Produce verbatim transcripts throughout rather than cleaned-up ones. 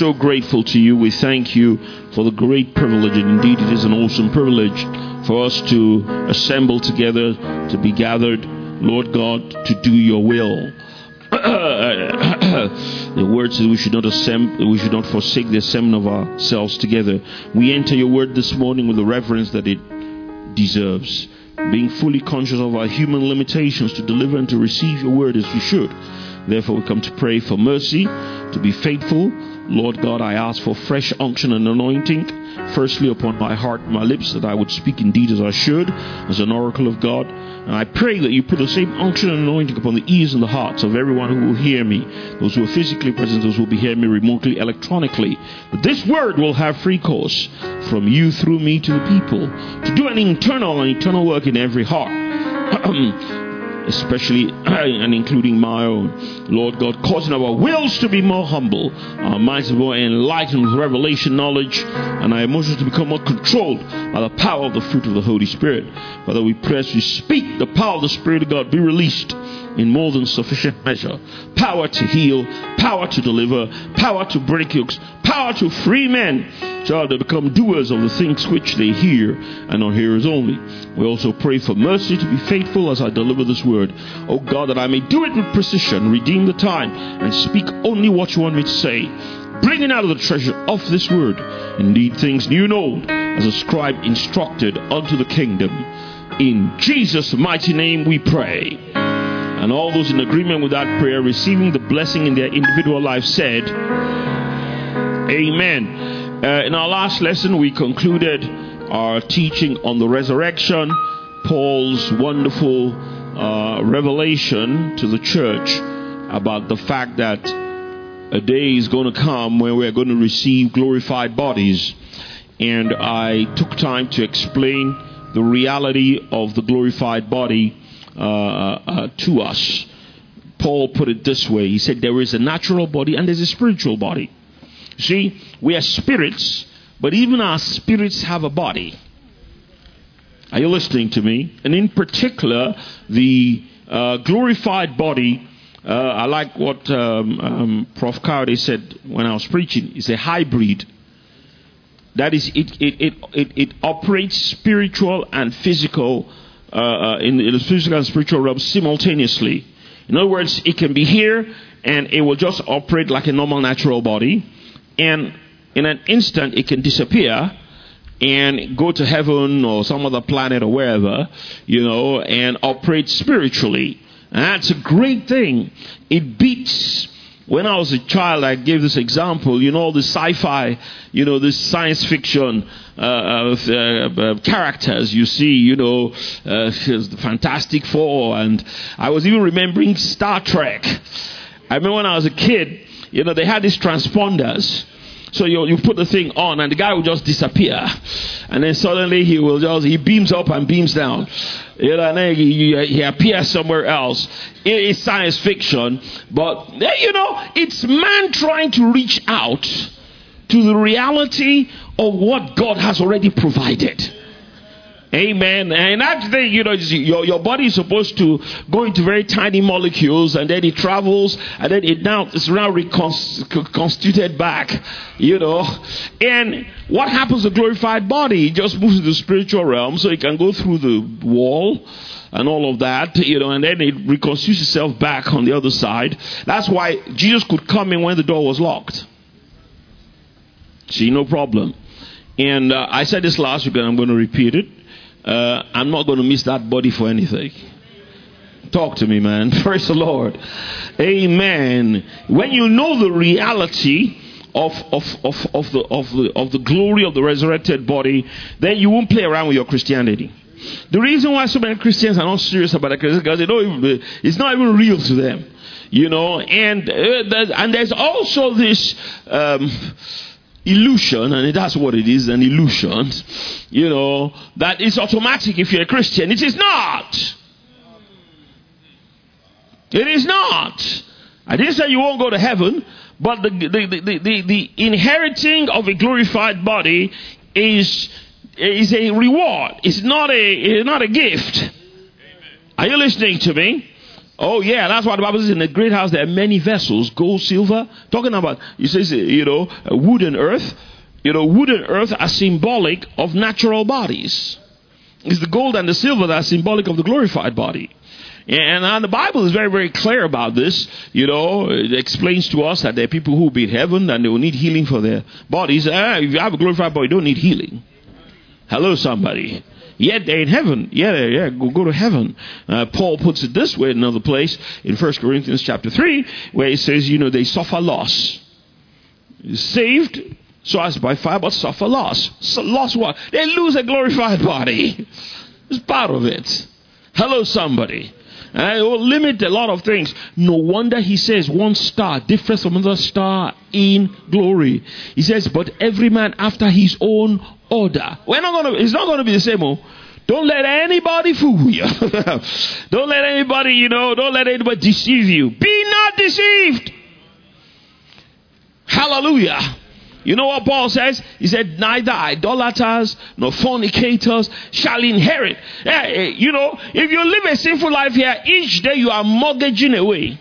so grateful to you. We thank you for the great privilege, and indeed it is an awesome privilege for us to assemble together, to be gathered, Lord God, to do your will. The word says we should not assemble, we should not forsake the assembling of ourselves together. We enter your word this morning with the reverence that it deserves, being fully conscious of our human limitations to deliver and to receive your word as we should. Therefore, we come to pray for mercy, to be faithful. Lord God, I ask for fresh unction and anointing, firstly upon my heart and my lips, that I would speak indeed as I should, as an oracle of God. And I pray that you put the same unction and anointing upon the ears and the hearts of everyone who will hear me, those who are physically present, those who will be hearing me remotely, electronically, that this word will have free course from you through me to the people, to do an internal and eternal work in every heart. Especially and including my own, Lord God, causing our wills to be more humble, our minds to be more enlightened with revelation knowledge, and our emotions to become more controlled by the power of the fruit of the Holy Spirit. Father, we pray as we speak, the power of the Spirit of God be released in more than sufficient measure. Power to heal, power to deliver, power to break yokes, power to free men, so they become doers of the things which they hear and not hearers only. We also pray for mercy to be faithful as I deliver this word. Oh God, that I may do it with precision, redeem the time, and speak only what you want me to say, bringing out of the treasure of this word indeed things new and old, as a scribe instructed unto the kingdom. In Jesus' mighty name we pray. And all those in agreement with that prayer, receiving the blessing in their individual life, said, Amen. Uh, in our last lesson, we concluded our teaching on the resurrection, Paul's wonderful uh, revelation to the church about the fact that a day is going to come when we're going to receive glorified bodies. And I took time to explain the reality of the glorified body uh, uh, to us. Paul put it this way. He said there is a natural body and there's a spiritual body. See, we are spirits, but even our spirits have a body. Are you listening to me? And in particular, the uh, glorified body, uh, I like what um, um, Professor Cowdy said when I was preaching, it's a hybrid. That is, it it it it, it operates spiritual and physical, uh, uh, in, in the physical and spiritual realm simultaneously. In other words, it can be here and it will just operate like a normal natural body. And in an instant, it can disappear and go to heaven or some other planet or wherever, you know, and operate spiritually. And that's a great thing. It beats, when I was a child, I gave this example, you know, the sci-fi, you know, the science fiction uh, uh, uh, characters you see, you know, uh, the Fantastic Four. And I was even remembering Star Trek. I remember when I was a kid, you know, they had these transponders. So you you put the thing on and the guy will just disappear. And then suddenly he will just, he beams up and beams down. You know, and then he, he appears somewhere else. It is science fiction. But, you know, it's man trying to reach out to the reality of what God has already provided. Amen. And that thing, you know, your, your body is supposed to go into very tiny molecules, and then it travels, and then it now is now reconstituted back, you know. And what happens to the glorified body? It just moves to the spiritual realm, so it can go through the wall and all of that, you know, and then it reconstitutes itself back on the other side. That's why Jesus could come in when the door was locked. See, no problem. And uh, I said this last week, and I'm going to repeat it. Uh, I'm not going to miss that body for anything. Talk to me, man. Praise the Lord. Amen. When you know the reality of of of of the of the of the glory of the resurrected body, then you won't play around with your Christianity. The reason why so many Christians are not serious about it is because they don't even, it's not even real to them, you know. And uh, there's, and there's also this. Um, illusion, and that's what it is, an illusion, you know, that is automatic if you're a Christian. It is not. It is not. I didn't say you won't go to heaven, but the the, the, the, the inheriting of a glorified body is is a reward. It's not a it's not a gift. Amen. Are you listening to me? Oh yeah, that's what the Bible says. In a great house there are many vessels, gold, silver. Talking about, it says, you know, wood and earth. You know, wood and earth are symbolic of natural bodies. It's the gold and the silver that are symbolic of the glorified body. And, and the Bible is very, very clear about this. You know, it explains to us that there are people who will be in heaven and they will need healing for their bodies. Uh, if you have a glorified body, you don't need healing. Hello, somebody. Yet they're in heaven. Yeah, yeah, go, go to heaven. Uh, Paul puts it this way in another place in First Corinthians chapter three, where he says, you know, they suffer loss. Saved, so as by fire, but suffer loss. So loss what? They lose a glorified body. It's part of it. Hello, somebody. Uh, it will limit a lot of things. No wonder he says one star differs from another star in glory. He says, but every man after his own order. We're not gonna. It's not going to be the same. Oh, don't let anybody fool you. Don't let anybody, you know. Don't let anybody deceive you. Be not deceived. Hallelujah. You know what Paul says? He said, neither idolaters nor fornicators shall inherit. Yeah, you know, if you live a sinful life here, each day you are mortgaging away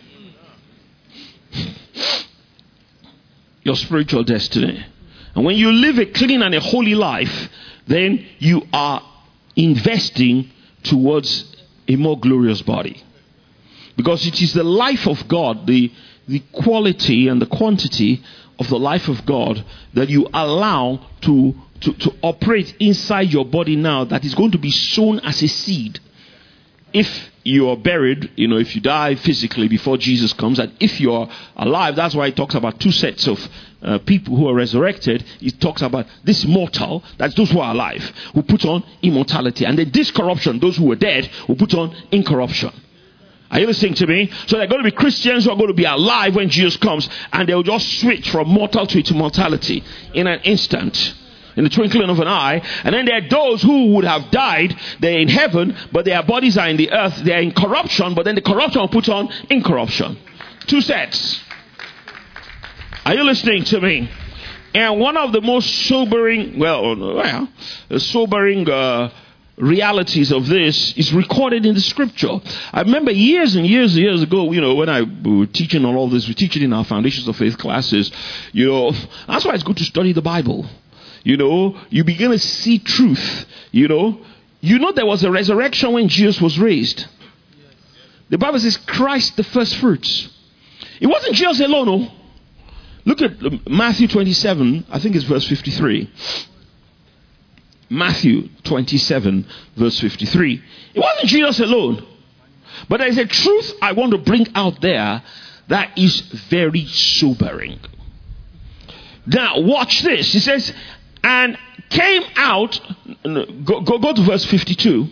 your spiritual destiny. And when you live a clean and a holy life, then you are investing towards a more glorious body. Because it is the life of God, the, the quality and the quantity of the life of God that you allow to, to, to operate inside your body now, that is going to be sown as a seed. If you are buried, you know, if you die physically before Jesus comes, and if you are alive, that's why it talks about two sets of uh, people who are resurrected. It talks about this mortal, that's those who are alive, who put on immortality, and then this corruption, those who are dead, who put on incorruption. Are you listening to me? So there are going to be Christians who are going to be alive when Jesus comes, and they will just switch from mortal to immortality in an instant, in the twinkling of an eye. And then there are those who would have died. They're in heaven, but their bodies are in the earth. They're in corruption, but then the corruption will put on incorruption. Two sets. Are you listening to me? And one of the most sobering, well, well sobering uh, realities of this is recorded in the scripture. I remember years and years and years ago, you know, when I was teaching on all this, we teach it in our Foundations of Faith classes, you know, that's why it's good to study the Bible. You know, you begin to see truth, you know. You know there was a resurrection when Jesus was raised. The Bible says Christ the first fruits. It wasn't Jesus alone, no. Look at Matthew twenty-seven, I think it's verse fifty-three. Matthew twenty-seven, verse fifty-three. It wasn't Jesus alone. But there is a truth I want to bring out there that is very sobering. Now, watch this. It says, and came out, go, go, go to verse fifty-two.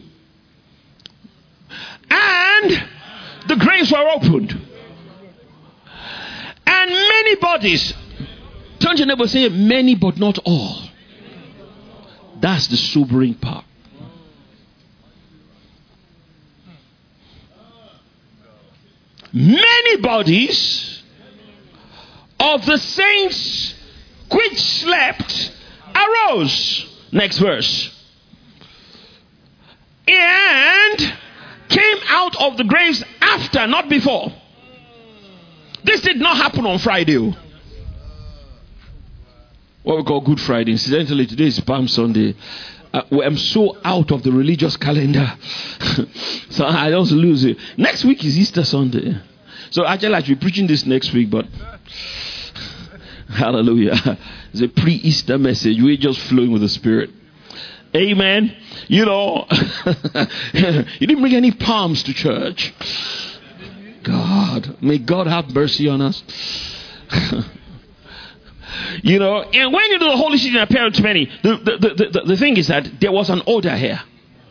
And the graves were opened. And many bodies. Turn to your neighbor and say, many but not all. That's the sobering part. Many bodies of the saints which slept arose. Next verse. And came out of the graves after, not before. This did not happen on Friday. What we call Good Friday. Incidentally, today is Palm Sunday. Uh, I'm so out of the religious calendar. So I just lose it. Next week is Easter Sunday. So actually I should be preaching this next week, but hallelujah. It's a pre-Easter message. We're just flowing with the Spirit. Amen. You know, you didn't bring any palms to church. God, may God have mercy on us. You know, and when you do the Holy Spirit appearing to many, the, the, the, the, the thing is that there was an order here.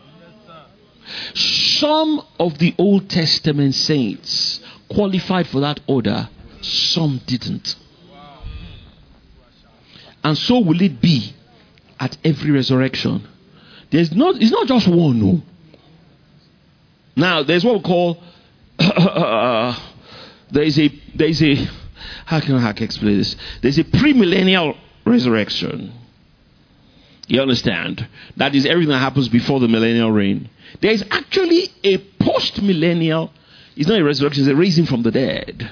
Some of the Old Testament saints qualified for that order, some didn't. And so will it be at every resurrection. There's not, it's not just one, no. Now, there's what we call, uh, there is a, there is a, how can I explain this? There's a premillennial resurrection. You understand? That is everything that happens before the millennial reign. There is actually a post-millennial, it's not a resurrection, it's a raising from the dead.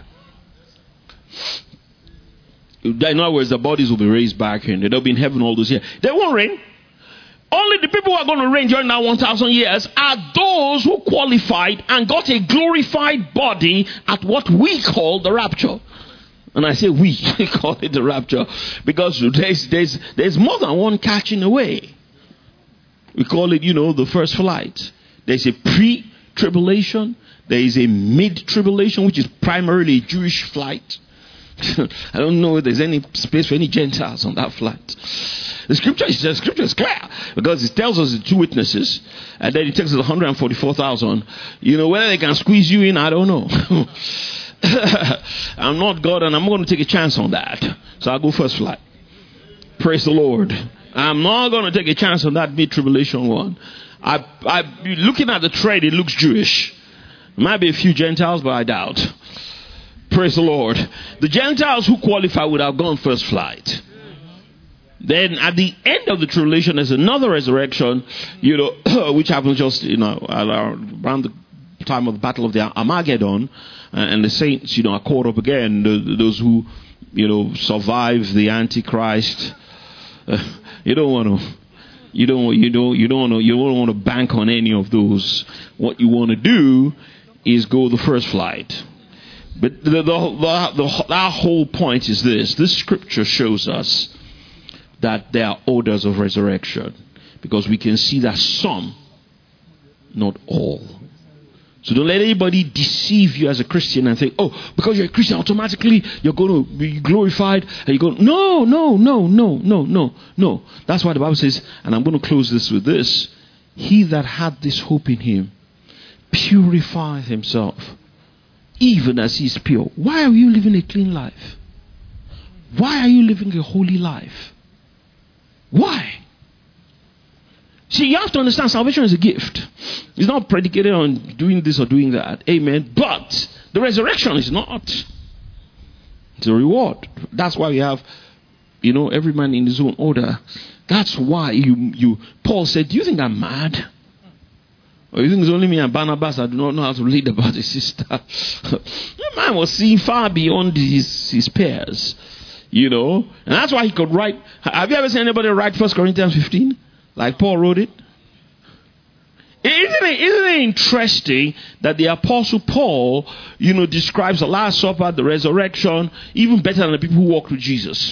In other words, the bodies will be raised back and they'll be in heaven all those years. They won't reign. Only the people who are going to reign during that one thousand years are those who qualified and got a glorified body at what we call the rapture. And I say we call it the rapture because there's, there's, there's more than one catching away. We call it, you know, the first flight. There's a pre-tribulation. There is a mid-tribulation, which is primarily a Jewish flight. I don't know if there's any space for any Gentiles on that flight. The scripture is, the scripture is clear because it tells us the two witnesses, and then it takes us one hundred forty-four thousand. You know, whether they can squeeze you in, I don't know. I'm not God, and I'm going to take a chance on that. So I'll go first flight. Praise the Lord. I'm not going to take a chance on that mid-tribulation one. I, I, looking at the trade, it looks Jewish. Might be a few Gentiles, but I doubt. Praise the Lord. The Gentiles who qualify would have gone first flight. Then at the end of the tribulation, there's another resurrection, you know, which happens just, you know, around the time of the Battle of the Armageddon, and the saints, you know, are caught up again. The, those who, you know, survive the Antichrist. Uh, you don't want to. You don't. You don't. You don't want to. You don't want to bank on any of those. What you want to do is go the first flight. But the, the, the, the, our whole point is this. This scripture shows us that there are orders of resurrection. Because we can see that some, not all. So don't let anybody deceive you as a Christian and think, oh, because you're a Christian, automatically you're going to be glorified. And you're going, no, no, no, no, no, no, no. That's why the Bible says, and I'm going to close this with this. He that had this hope in him purified himself, even as he is pure. Why are you living a clean life? Why are you living a holy life? Why? See, you have to understand salvation is a gift. It's not predicated on doing this or doing that. Amen. But the resurrection is not. It's a reward. That's why we have, you know, every man in his own order. That's why you, you Paul said, do you think I'm mad? Or you think it's only me and Barnabas that do not know how to lead about his sister? The man was seeing far beyond his, his peers. You know? And that's why he could write. Have you ever seen anybody write First Corinthians fifteen? Like Paul wrote it? Isn't it, isn't it interesting that the Apostle Paul, you know, describes the Last Supper, the resurrection, even better than the people who walked with Jesus?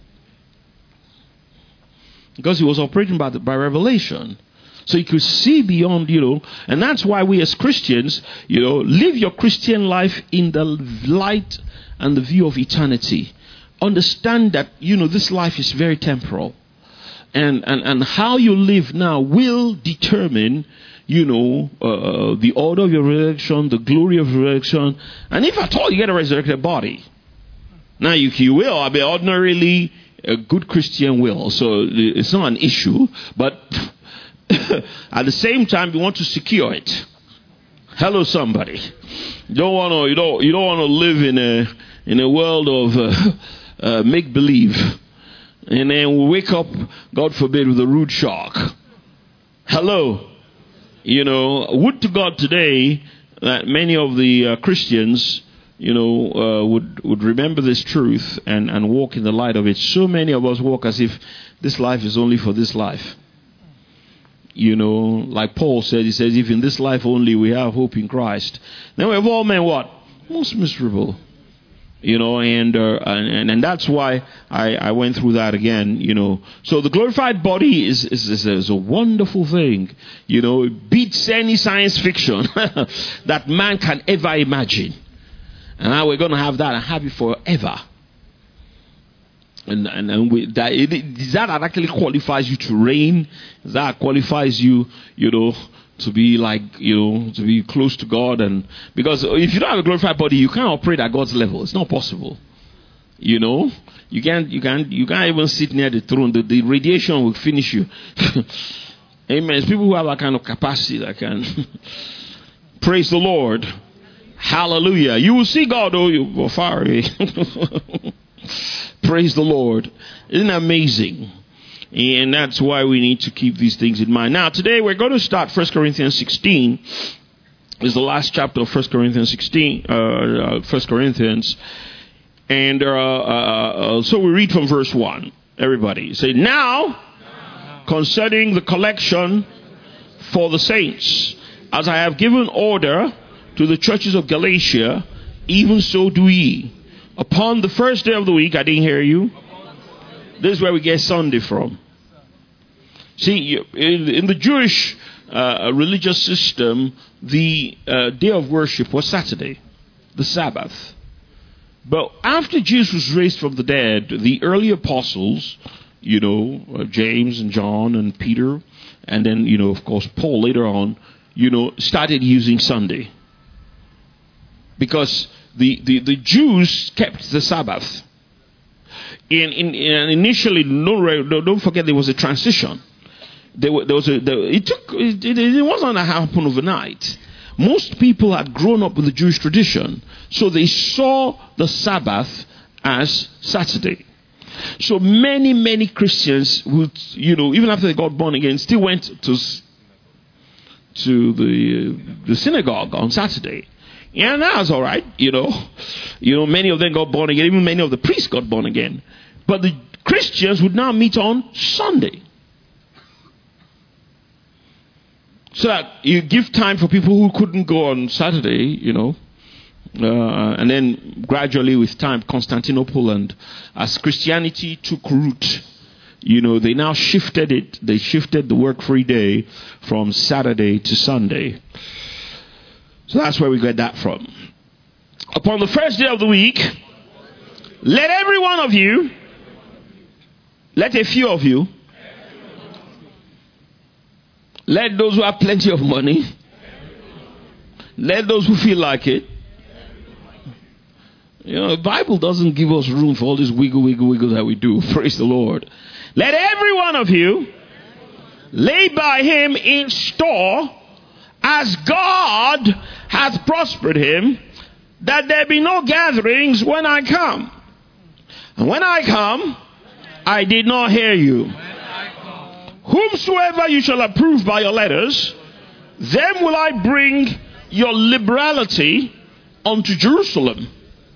Because he was operating by, the, by revelation. So he could see beyond, you know, and that's why we as Christians, you know, live your Christian life in the light and the view of eternity. Understand that, you know, this life is very temporal. And, and, and how you live now will determine, you know, uh, the order of your resurrection, the glory of resurrection. And if at all you get a resurrected body. Now you, you will, I mean, ordinarily a good Christian will. So it's not an issue. But at the same time, you want to secure it. Hello, somebody. You don't want to, you don't, you don't want to live in a, in a world of uh, uh, make-believe. And then we wake up, God forbid, with a rude shock. Hello. You know, would to God today that many of the uh, Christians, you know, uh, would, would remember this truth and, and walk in the light of it. So many of us walk as if this life is only for this life. You know, like Paul said, he says, if in this life only we have hope in Christ, then we have all men what? Most miserable. You know, and, uh, and and that's why I, I went through that again, you know. So the glorified body is, is, is, is a wonderful thing. You know, it beats any science fiction that man can ever imagine. And now we're going to have that and have it forever. And and, and we, that, it, that actually qualifies you to reign. That qualifies you, you know, to be like, you know, to be close to God. And because if you don't have a glorified body, you can't operate at God's level. It's not possible. You know, you can't, you can't, you can't even sit near the throne. The, the radiation will finish you. Amen. It's people who have that kind of capacity that can praise the Lord. Hallelujah. You will see God, though you go far away. Praise the Lord. Isn't that amazing? And that's why we need to keep these things in mind. Now, today we're going to start First Corinthians sixteen. It's the last chapter of First Corinthians sixteen, uh, uh, First Corinthians. And uh, uh, uh, so we read from verse one. Everybody say, now, concerning the collection for the saints, as I have given order to the churches of Galatia, even so do ye. Upon the first day of the week, I didn't hear you. This is where we get Sunday from. See, in, in the Jewish uh, religious system, the uh, day of worship was Saturday, the Sabbath. But after Jesus was raised from the dead, the early apostles, you know, uh, James and John and Peter, and then, you know, of course, Paul later on, you know, started using Sunday. Because the, the, the Jews kept the Sabbath. In, in, in initially, no, don't forget there was a transition. There, were, there was a, there, it took, it, it, it wasn't going to happen overnight. Most people had grown up with the Jewish tradition, so they saw the Sabbath as Saturday. So many, many Christians would, you know, even after they got born again, still went to, to the, the synagogue on Saturday. Yeah, that's all right, you know. You know, many of them got born again. Even many of the priests got born again. But the Christians would now meet on Sunday. So that you give time for people who couldn't go on Saturday, you know. Uh, and then gradually with time, Constantinople, and as Christianity took root, you know, they now shifted it. They shifted the work-free day from Saturday to Sunday. So that's where we get that from. Upon the first day of the week, let every one of you, let a few of you, let those who have plenty of money, let those who feel like it. You know, the Bible doesn't give us room for all this wiggle, wiggle, wiggle that we do. Praise the Lord. Let every one of you lay by him in store, as God hath prospered him, that there be no gatherings when I come. And when I come, I did not hear you. Whomsoever you shall approve by your letters, them will I bring your liberality unto Jerusalem.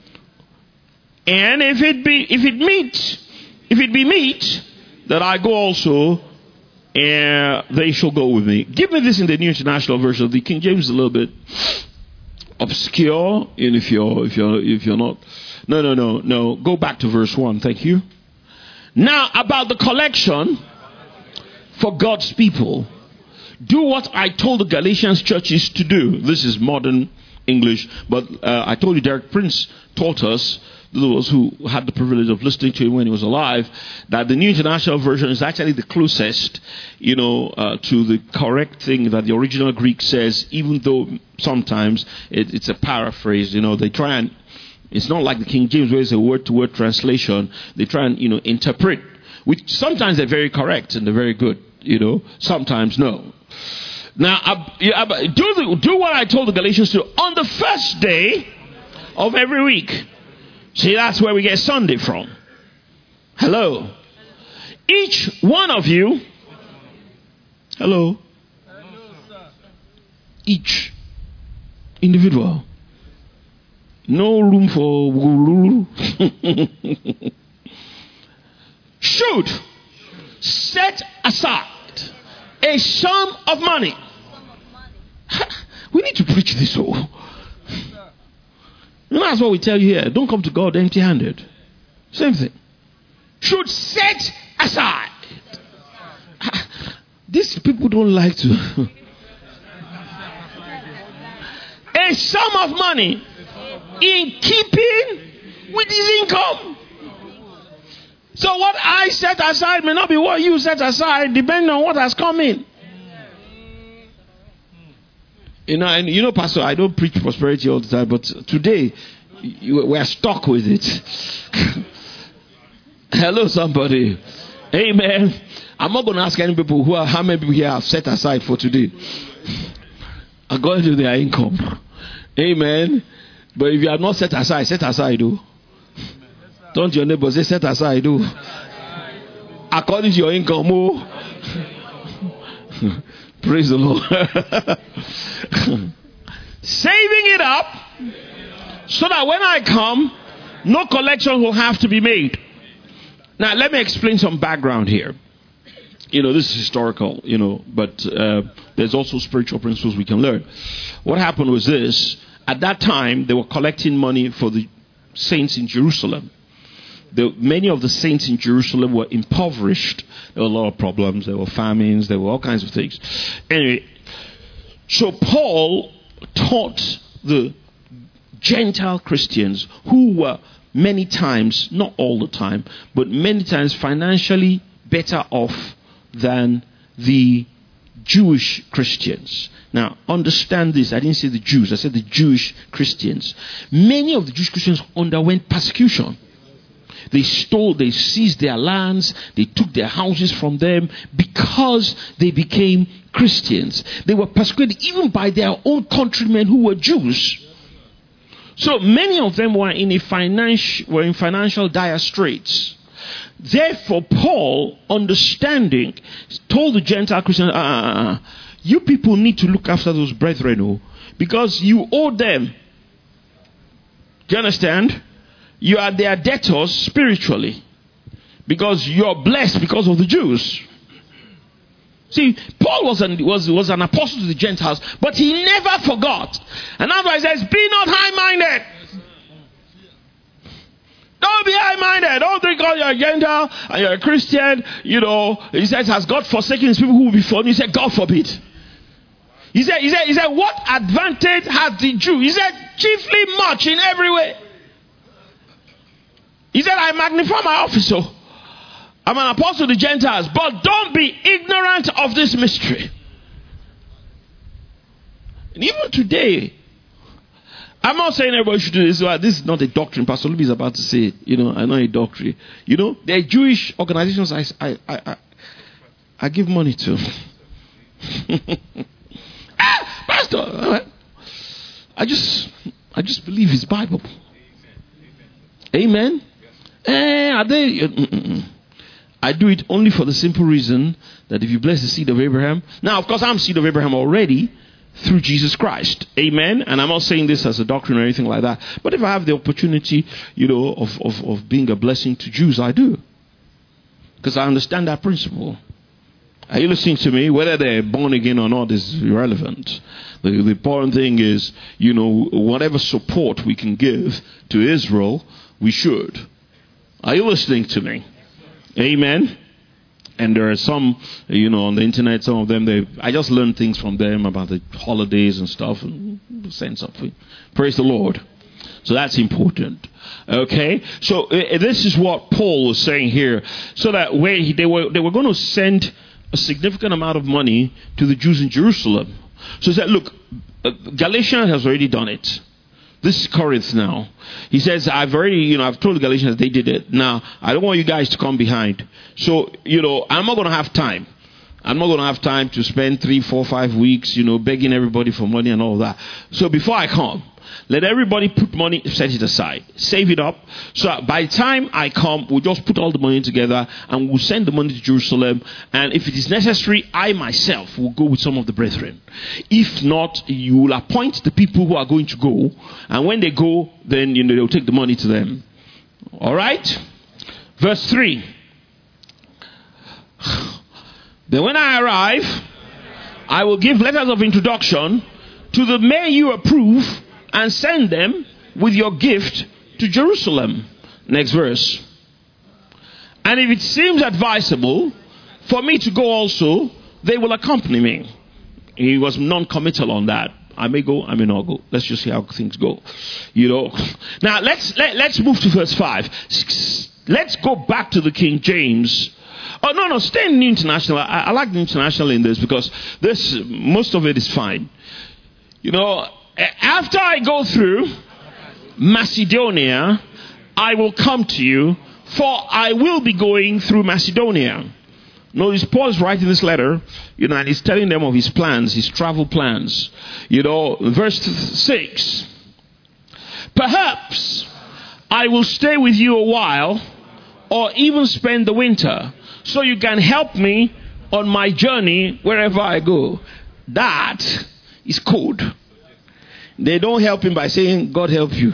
And if it be if it meet, if it be meet, that I go also, and they shall go with me. Give me this in the New International Version. The King James is a little bit obscure, and if you're if you're if you're not, no no no no. Go back to verse one. Thank you. Now about the collection for God's people, do what I told the Galatians churches to do. This is modern English, but uh, I told you Derek Prince taught us, those who had the privilege of listening to him when he was alive, that the New International Version is actually the closest, you know, uh, to the correct thing that the original Greek says, even though sometimes it, it's a paraphrase. You know, they try and, it's not like the King James where it's a word-to-word translation. They try and, you know, interpret, which sometimes they're very correct and they're very good, you know, sometimes no. Now, uh, yeah, do, the, do what I told the Galatians to do on the first day of every week. See, that's where we get Sunday from. Hello. Each one of you. Hello. Each individual. No room for guru. Should set aside a sum of money. We need to preach this all. And that's what we tell you here. Don't come to God empty-handed. Same thing. Should set aside. These people don't like to. A sum of money in keeping with his income. So what I set aside may not be what you set aside, depending on what has come in. You know, and you know, Pastor, I don't preach prosperity all the time, but today you, we are stuck with it. Hello, somebody. Amen. I'm not going to ask any people who are, how many people here have set aside for today, according to their income. Amen. But if you have not set aside, set aside, do. Don't your neighbor say set aside, do. According to your income, oh. Praise the Lord. saving it up, so that when I come, no collection will have to be made. Now, let me explain some background here. You know, this is historical, you know, but uh, there's also spiritual principles we can learn. What happened was this. At that time, they were collecting money for the saints in Jerusalem. The, many of the saints in Jerusalem were impoverished. There were a lot of problems. There were famines. There were all kinds of things. Anyway, so Paul taught the Gentile Christians who were many times, not all the time, but many times financially better off than the Jewish Christians. Now, understand this. I didn't say the Jews. I said the Jewish Christians. Many of the Jewish Christians underwent persecution. They stole, they seized their lands, they took their houses from them because they became Christians. They were persecuted even by their own countrymen who were Jews. So many of them were in a financial, were in financial dire straits. Therefore, Paul, understanding, told the Gentile Christians, uh, uh, uh, you people need to look after those brethren, oh, because you owe them. Do you understand? You are their debtors spiritually, because you are blessed because of the Jews. See, Paul was an, was, was an apostle to the Gentiles, but he never forgot. And that's why he says, be not high-minded. Don't be high-minded. Don't think you're a Gentile and you're a Christian. You know, he says, has God forsaken his people who will be for him? He said, God forbid. He said, he said, he said, what advantage has the Jew? He said, chiefly much in every way. He said, I magnify my office, so I'm an apostle to the Gentiles, but don't be ignorant of this mystery. And even today, I'm not saying everybody should do this. This is not a doctrine. Pastor Luby is about to say, you know, I know a doctrine. You know, there are Jewish organizations I, I, I, I give money to. ah, Pastor, I just, I just believe his Bible. Amen. Eh, are they? Mm-mm. I do it only for the simple reason that if you bless the seed of Abraham, now of course I'm seed of Abraham already through Jesus Christ. Amen. And I'm not saying this as a doctrine or anything like that. But if I have the opportunity, you know, of, of, of being a blessing to Jews, I do. Because I understand that principle. Are you listening to me? Whether they're born again or not is irrelevant. The, the important thing is, you know, whatever support we can give to Israel, we should. Are you listening to me? Amen. And there are some, you know, on the internet, some of them, they, I just learned things from them about the holidays and stuff and send something. Praise the Lord. So that's important. Okay. So uh, this is what Paul was saying here. So that way they were, they were going to send a significant amount of money to the Jews in Jerusalem. So he said, look, uh, Galatia has already done it. This is Corinth now. He says, I've already, you know, I've told the Galatians they did it. Now, I don't want you guys to come behind. So, you know, I'm not going to have time. I'm not going to have time to spend three, four, five weeks, you know, begging everybody for money and all that. So before I come, let everybody put money, set it aside, save it up. So by the time I come, we'll just put all the money together and we'll send the money to Jerusalem. And if it is necessary, I myself will go with some of the brethren. If not, you will appoint the people who are going to go. And when they go, then, you know, they'll take the money to them. All right? Verse three. Then when I arrive, I will give letters of introduction to the men you approve and send them with your gift to Jerusalem. Next verse. And if it seems advisable for me to go also, they will accompany me. He was non-committal on that. I may go, I may not go. Let's just see how things go. You know. Now let's let, let's move to verse five. Let's go back to the King James. Oh no, no, stay in the International. I, I like the International in this because this most of it is fine. You know, after I go through Macedonia, I will come to you, for I will be going through Macedonia. Notice Paul is writing this letter, you know, and he's telling them of his plans, his travel plans. You know, verse six. Perhaps I will stay with you a while, or even spend the winter, so you can help me on my journey wherever I go. That is code. They don't help him by saying, God help you.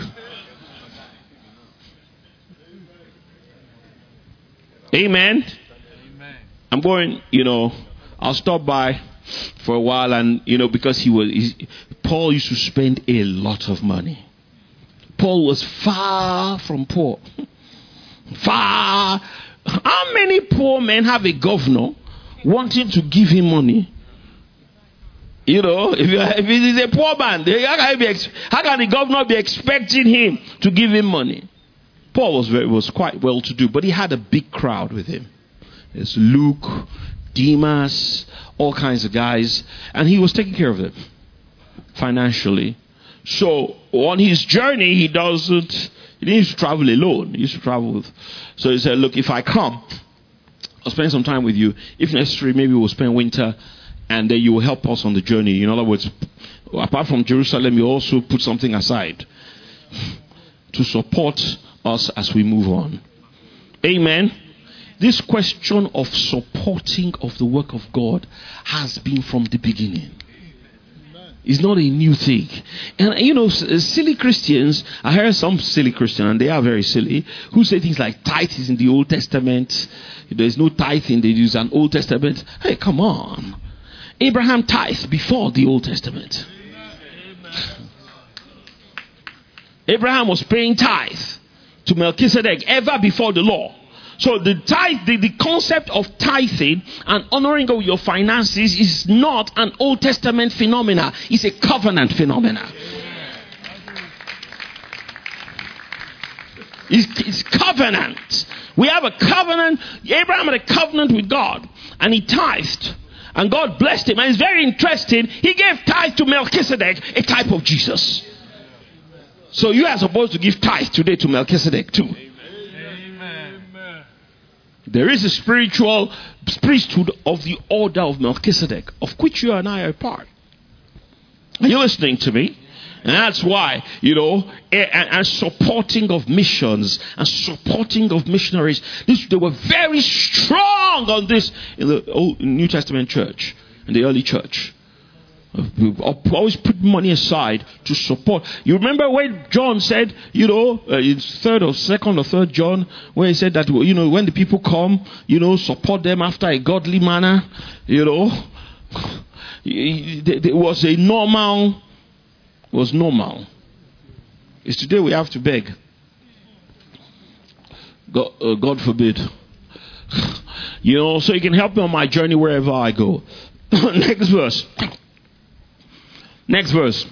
Amen. Amen. I'm going, you know, I'll stop by for a while, and, you know, because he was, he, Paul used to spend a lot of money. Paul was far from poor. Far. How many poor men have a governor wanting to give him money? You know, if, you, if he is a poor man, how can, be, how can the governor be expecting him to give him money? Paul was very, was quite well to do, but he had a big crowd with him. There's Luke, Demas, all kinds of guys, and he was taking care of them financially. So on his journey, he doesn't, he didn't used to travel alone. He used to travel with, so he said, look, if I come, I'll spend some time with you. If necessary, maybe we'll spend winter, and then you will help us on the journey. In other words, apart from Jerusalem, you also put something aside to support us as we move on. Amen. This question of supporting of the work of God has been from the beginning. It's not a new thing. And you know, silly Christians, I heard some silly Christians, and they are very silly, who say things like tithe is in the Old Testament. There's no tithe in the use an Old Testament. Hey, come on. Abraham tithed before the Old Testament. Abraham was paying tithe to Melchizedek ever before the law. So the tithe, the, the concept of tithing and honoring of your finances is not an Old Testament phenomena. It's a covenant phenomena. It's, it's covenant. We have a covenant. Abraham had a covenant with God, and he tithed, and God blessed him. And it's very interesting. He gave tithe to Melchizedek, a type of Jesus. So you are supposed to give tithe today to Melchizedek too. There is a spiritual priesthood of the order of Melchizedek, of which you and I are a part. Are you listening to me? And that's why, you know, and, and supporting of missions and supporting of missionaries, this, they were very strong on this in the Old New Testament church, in the early church. We always put money aside to support. You remember when John said, you know, uh, in third or second or third John, where he said that, you know, when the people come, you know, support them after a godly manner, you know. It was a normal, it was normal. It's today we have to beg. God, uh, God forbid. You know, so you can help me on my journey wherever I go. Next verse. Next verse.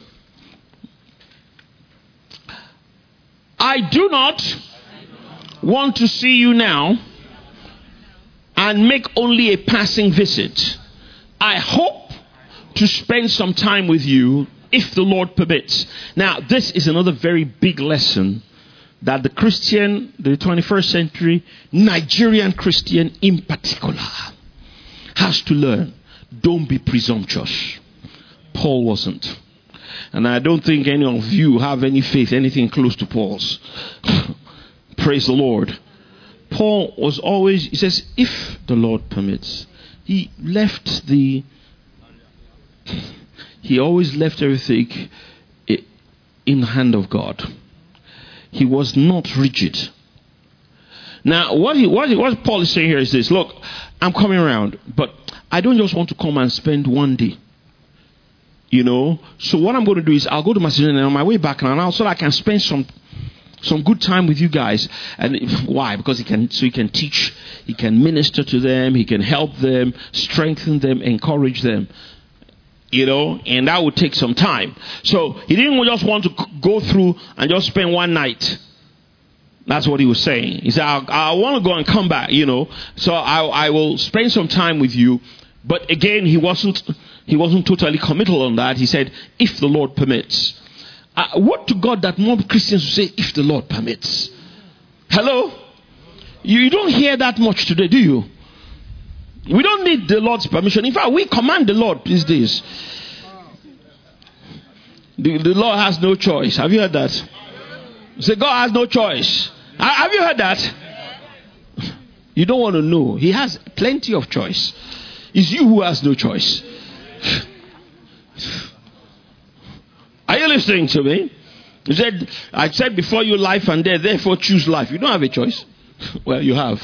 I do not want to see you now and make only a passing visit. I hope to spend some time with you if the Lord permits. Now, this is another very big lesson that the Christian, the twenty-first century Nigerian Christian in particular, has to learn. Don't be presumptuous. Paul wasn't. And I don't think any of you have any faith, anything close to Paul's. Praise the Lord. Paul was always, he says, if the Lord permits. He left the, he always left everything in the hand of God. He was not rigid. Now, what, he, what, he, what Paul is saying here is this. Look, I'm coming around, but I don't just want to come and spend one day. You know, so what I'm going to do is I'll go to Macedonia, and on my way back now, so that I can spend some some good time with you guys. And if, why? Because he can, so he can teach, he can minister to them, he can help them, strengthen them, encourage them. You know, and that would take some time. So he didn't just want to go through and just spend one night. That's what he was saying. He said, I, I want to go and come back, you know. So I, I will spend some time with you. But again, he wasn't he wasn't totally committal on that. He said, if the Lord permits. Uh, what to God that more Christians will say, if the Lord permits? Hello? You, you don't hear that much today, do you? We don't need the Lord's permission. In fact, we command the Lord these days. The, the Lord has no choice. Have you heard that? Say, God has no choice. Have you heard that? You don't want to know. He has plenty of choice. It's you who has no choice. Are you you listening to me? He said, I said before you life and death, therefore choose life. You don't have a choice. Well, you have.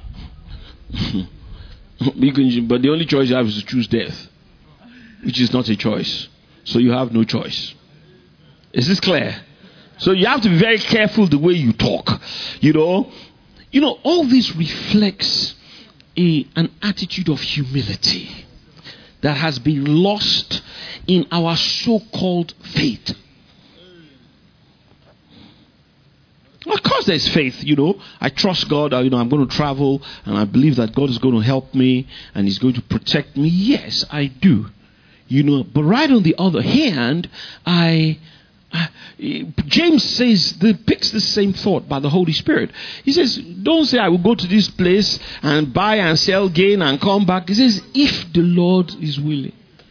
You can, but the only choice you have is to choose death, which is not a choice. So you have no choice. Is this clear? So you have to be very careful the way you talk. You know, you know, all this reflects a, an attitude of humility that has been lost in our so-called faith. Of course there's faith, you know. I trust God, you know, I'm going to travel and I believe that God is going to help me and He's going to protect me. Yes, I do. You know, but right on the other hand, I, I James says, the, picks the same thought by the Holy Spirit. He says, don't say I will go to this place and buy and sell, gain and come back. He says, if the Lord is willing.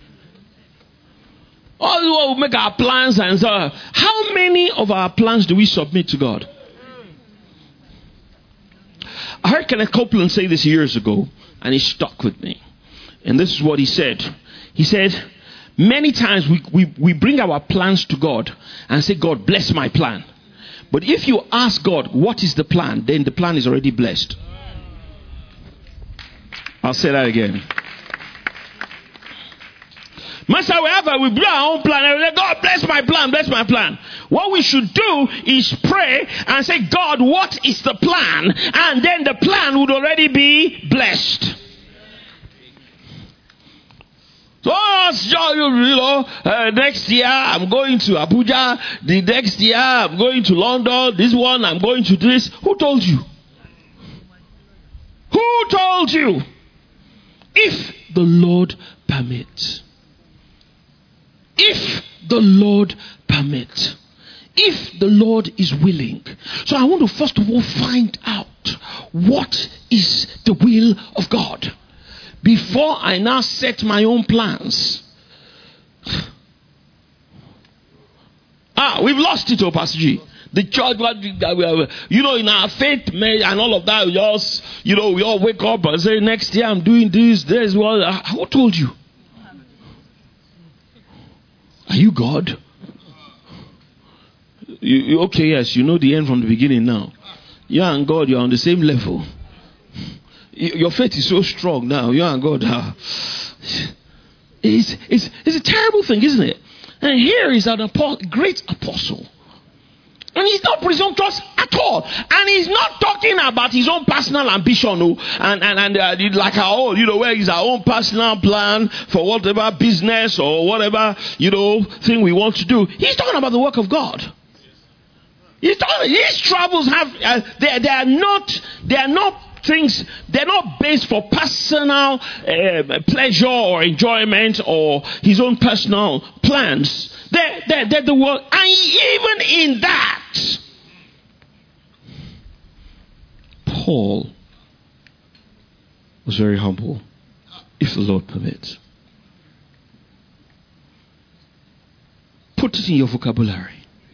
All we make our plans and so, how many of our plans do we submit to God? I heard Kenneth Copeland say this years ago, and it stuck with me. And this is what he said. He said, many times we, we, we bring our plans to God and say, God, bless my plan. But if you ask God, what is the plan? Then the plan is already blessed. I'll say that again. Master, wherever we bring our own plan, and we say, God, bless my plan, bless my plan. What we should do is pray and say, God, what is the plan? And then the plan would already be blessed. So, you know, uh, next year I'm going to Abuja. The next year I'm going to London. This one I'm going to this. Who told you? Who told you? If the Lord permits. If the Lord permits. If the Lord is willing. So I want to first of all find out what is the will of God before I now set my own plans. Ah, we've lost it, oh Pastor G. The church, you know, in our faith and all of that, we just, you know, we all wake up and say, next year I'm doing this, this, what. Who told you? Are you God? You, you, okay, yes, you know the end from the beginning now. You and God, you're on the same level. Your faith is so strong now. You and God are. It's, it's, it's a terrible thing, isn't it? And here is an apostle, great apostle. And he's not presumptuous at all. And he's not talking about his own personal ambition. Oh, and and, and uh, like our own, you know, where is our own personal plan for whatever business or whatever, you know, thing we want to do. He's talking about the work of God. He's talking, his travels have, uh, they, they are not, they are not things, they're not based for personal uh, pleasure or enjoyment or his own personal plans. They're, they're, they're the work. And even in that, Paul was very humble, if the Lord permits. Put it in your vocabulary.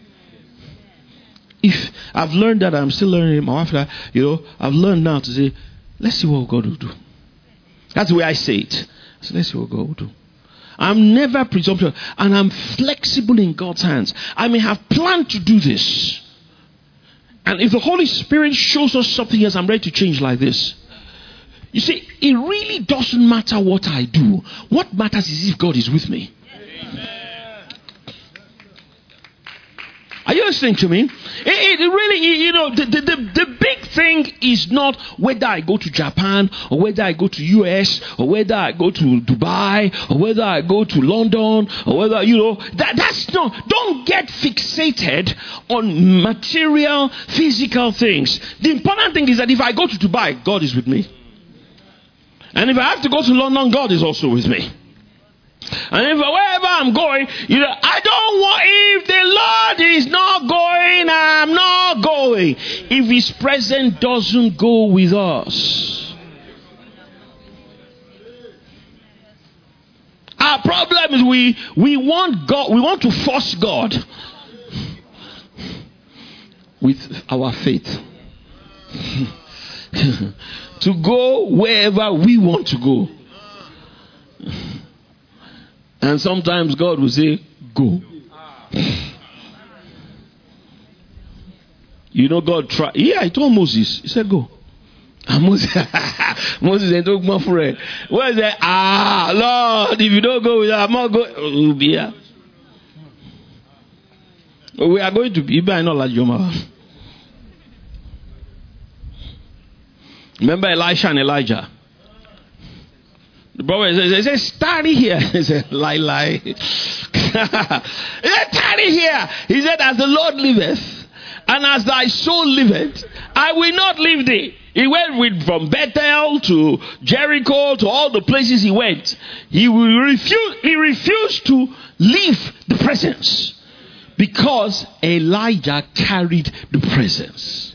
If I've learned that, I'm still learning. My wife, you know, I've learned now to say, let's see what God will do. That's the way I say it. I say, let's see what God will do. I'm never presumptuous, and I'm flexible in God's hands. I may have planned to do this, and if the Holy Spirit shows us something else, I'm ready to change like this. You see, it really doesn't matter what I do. What matters is if God is with me. Amen. Are you listening to me? It, it really, you know, the, the, the, the big thing is not whether I go to Japan or whether I go to U S or whether I go to Dubai or whether I go to London or whether, you know, that, that's not, don't get fixated on material, physical things. The important thing is that if I go to Dubai, God is with me. And if I have to go to London, God is also with me. And if wherever I'm going, you know, I don't want, if the Lord is not going, I'm not going. If His presence doesn't go with us. Our problem is we, we want God, we want to force God with our faith to go wherever we want to go. And sometimes God will say, go. You know, God tried. Yeah, he told Moses. He said, go. And Moses, Moses said, don't go for it. Where is it? Ah, Lord, if you don't go with that, I'm not going. We'll be here. We are going to be. You better not like your mother. Remember Elisha and Elijah? The prophet says, he says, tarry here. He said, lie, lie. He said, tarry here. He said, as the Lord liveth, and as thy soul liveth, I will not leave thee. He went with from Bethel to Jericho to all the places he went. He will refuse. He refused to leave the presence because Elijah carried the presence.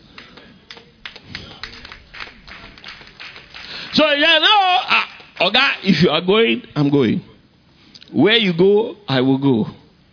So yeah, no, uh, okay, if you are going, I'm going. Where you go, I will go.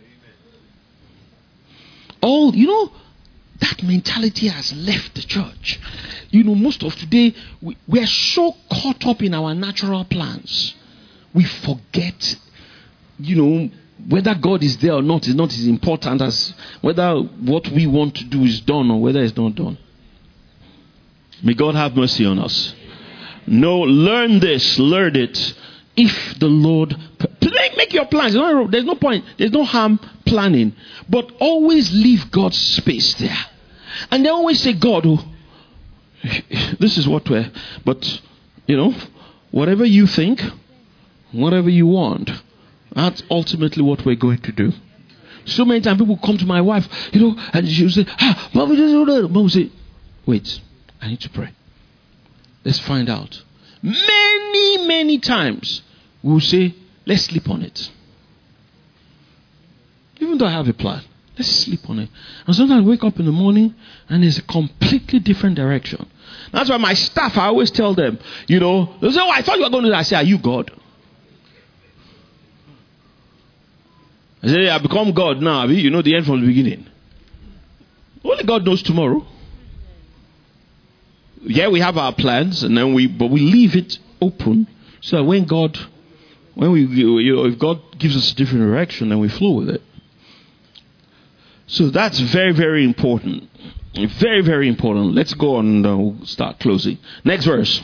All you know. That mentality has left the church. You know, most of today, we, we are so caught up in our natural plans. We forget, you know, whether God is there or not is not as important as whether what we want to do is done or whether it's not done. May God have mercy on us. No, learn this, learn it. If the Lord, make, make your plans. There's no point. There's no harm planning. But always leave God's space there. And they always say, God, oh, this is what we're, but, you know, whatever you think, whatever you want, that's ultimately what we're going to do. So many times people come to my wife, you know, and she'll say, ah, Mom will say, wait, I need to pray. Let's find out. Many, many times we'll say, let's sleep on it. Even though I have a plan, let's sleep on it. And sometimes I wake up in the morning and there's a completely different direction. That's why my staff, I always tell them, you know, they say, oh, I thought you were going to do that. I say, are you God? I say, I become God now. You know the end from the beginning. Only God knows tomorrow. Yeah, we have our plans, and then we, but we leave it open so that when God, when we, you know, if God gives us a different direction, then we flow with it. So that's very, very important. Very, very important. Let's go on and uh, we'll start closing. Next verse.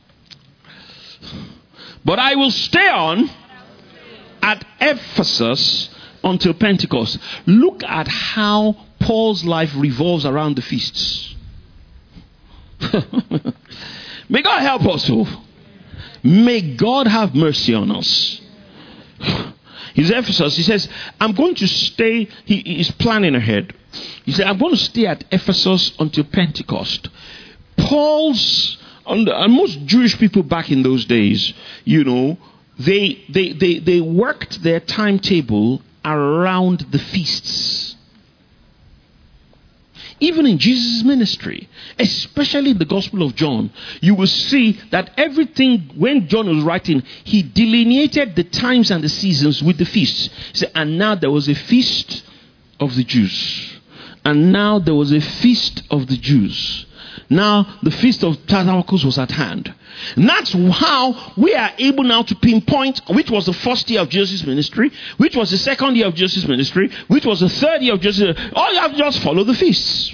But I will stay on at Ephesus until Pentecost. Look at how Paul's life revolves around the feasts. May God help us all. May God have mercy on us. He's Ephesus. He says, I'm going to stay. He is planning ahead. He said, I'm going to stay at Ephesus until Pentecost. Paul's, and most Jewish people back in those days, you know, they, they, they, they worked their timetable around the feasts. Even in Jesus' ministry, especially in the Gospel of John, you will see that everything, when John was writing, he delineated the times and the seasons with the feasts. He said, and now there was a feast of the Jews. And now there was a feast of the Jews. Now the feast of Tabernacles was at hand. And that's how we are able now to pinpoint which was the first year of Jesus' ministry, which was the second year of Jesus' ministry, which was the third year of Jesus' all you have to just follow the feasts.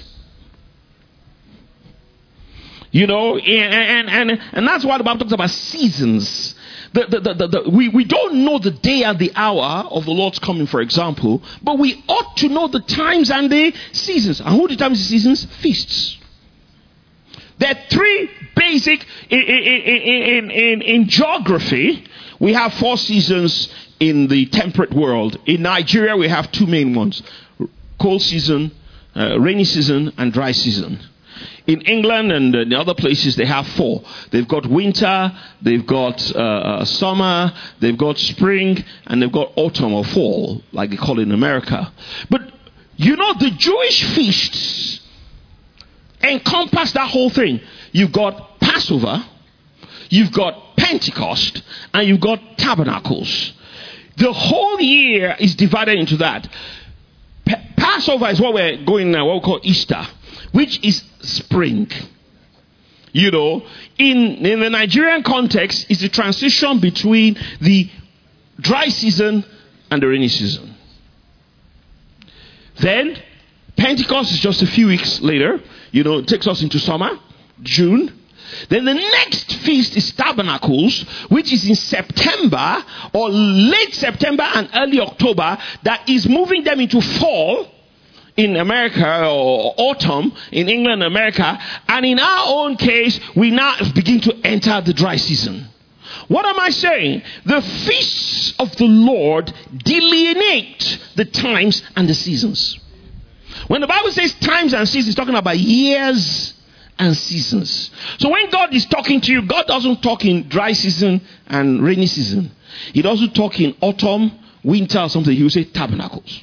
You know, and and, and, and that's why the Bible talks about seasons. The, the, the, the, the, we, we don't know the day and the hour of the Lord's coming, for example, but we ought to know the times and the seasons. And who determines the seasons? Feasts. There are three basic, in, in, in, in, in geography, we have four seasons in the temperate world. In Nigeria, we have two main ones. Cold season, uh, rainy season, and dry season. In England and in other places, they have four. They've got winter, they've got uh, uh, summer, they've got spring, and they've got autumn or fall, like they call it in America. But, you know, the Jewish feasts encompass that whole thing. You've got Passover, you've got Pentecost, and you've got Tabernacles. The whole year is divided into that. Pa- Passover is what we're going now, what we call Easter, which is spring. You know, in, in the Nigerian context, it's the transition between the dry season and the rainy season. Then Pentecost is just a few weeks later. You know, it takes us into summer, June. Then the next feast is Tabernacles, which is in September or late September and early October. That is moving them into fall in America, or autumn in England and America. And in our own case, we now begin to enter the dry season. What am I saying? The feasts of the Lord delineate the times and the seasons. When the Bible says times and seasons, it's talking about years and seasons. So when God is talking to you, God doesn't talk in dry season and rainy season. He doesn't talk in autumn, winter or something. He will say tabernacles.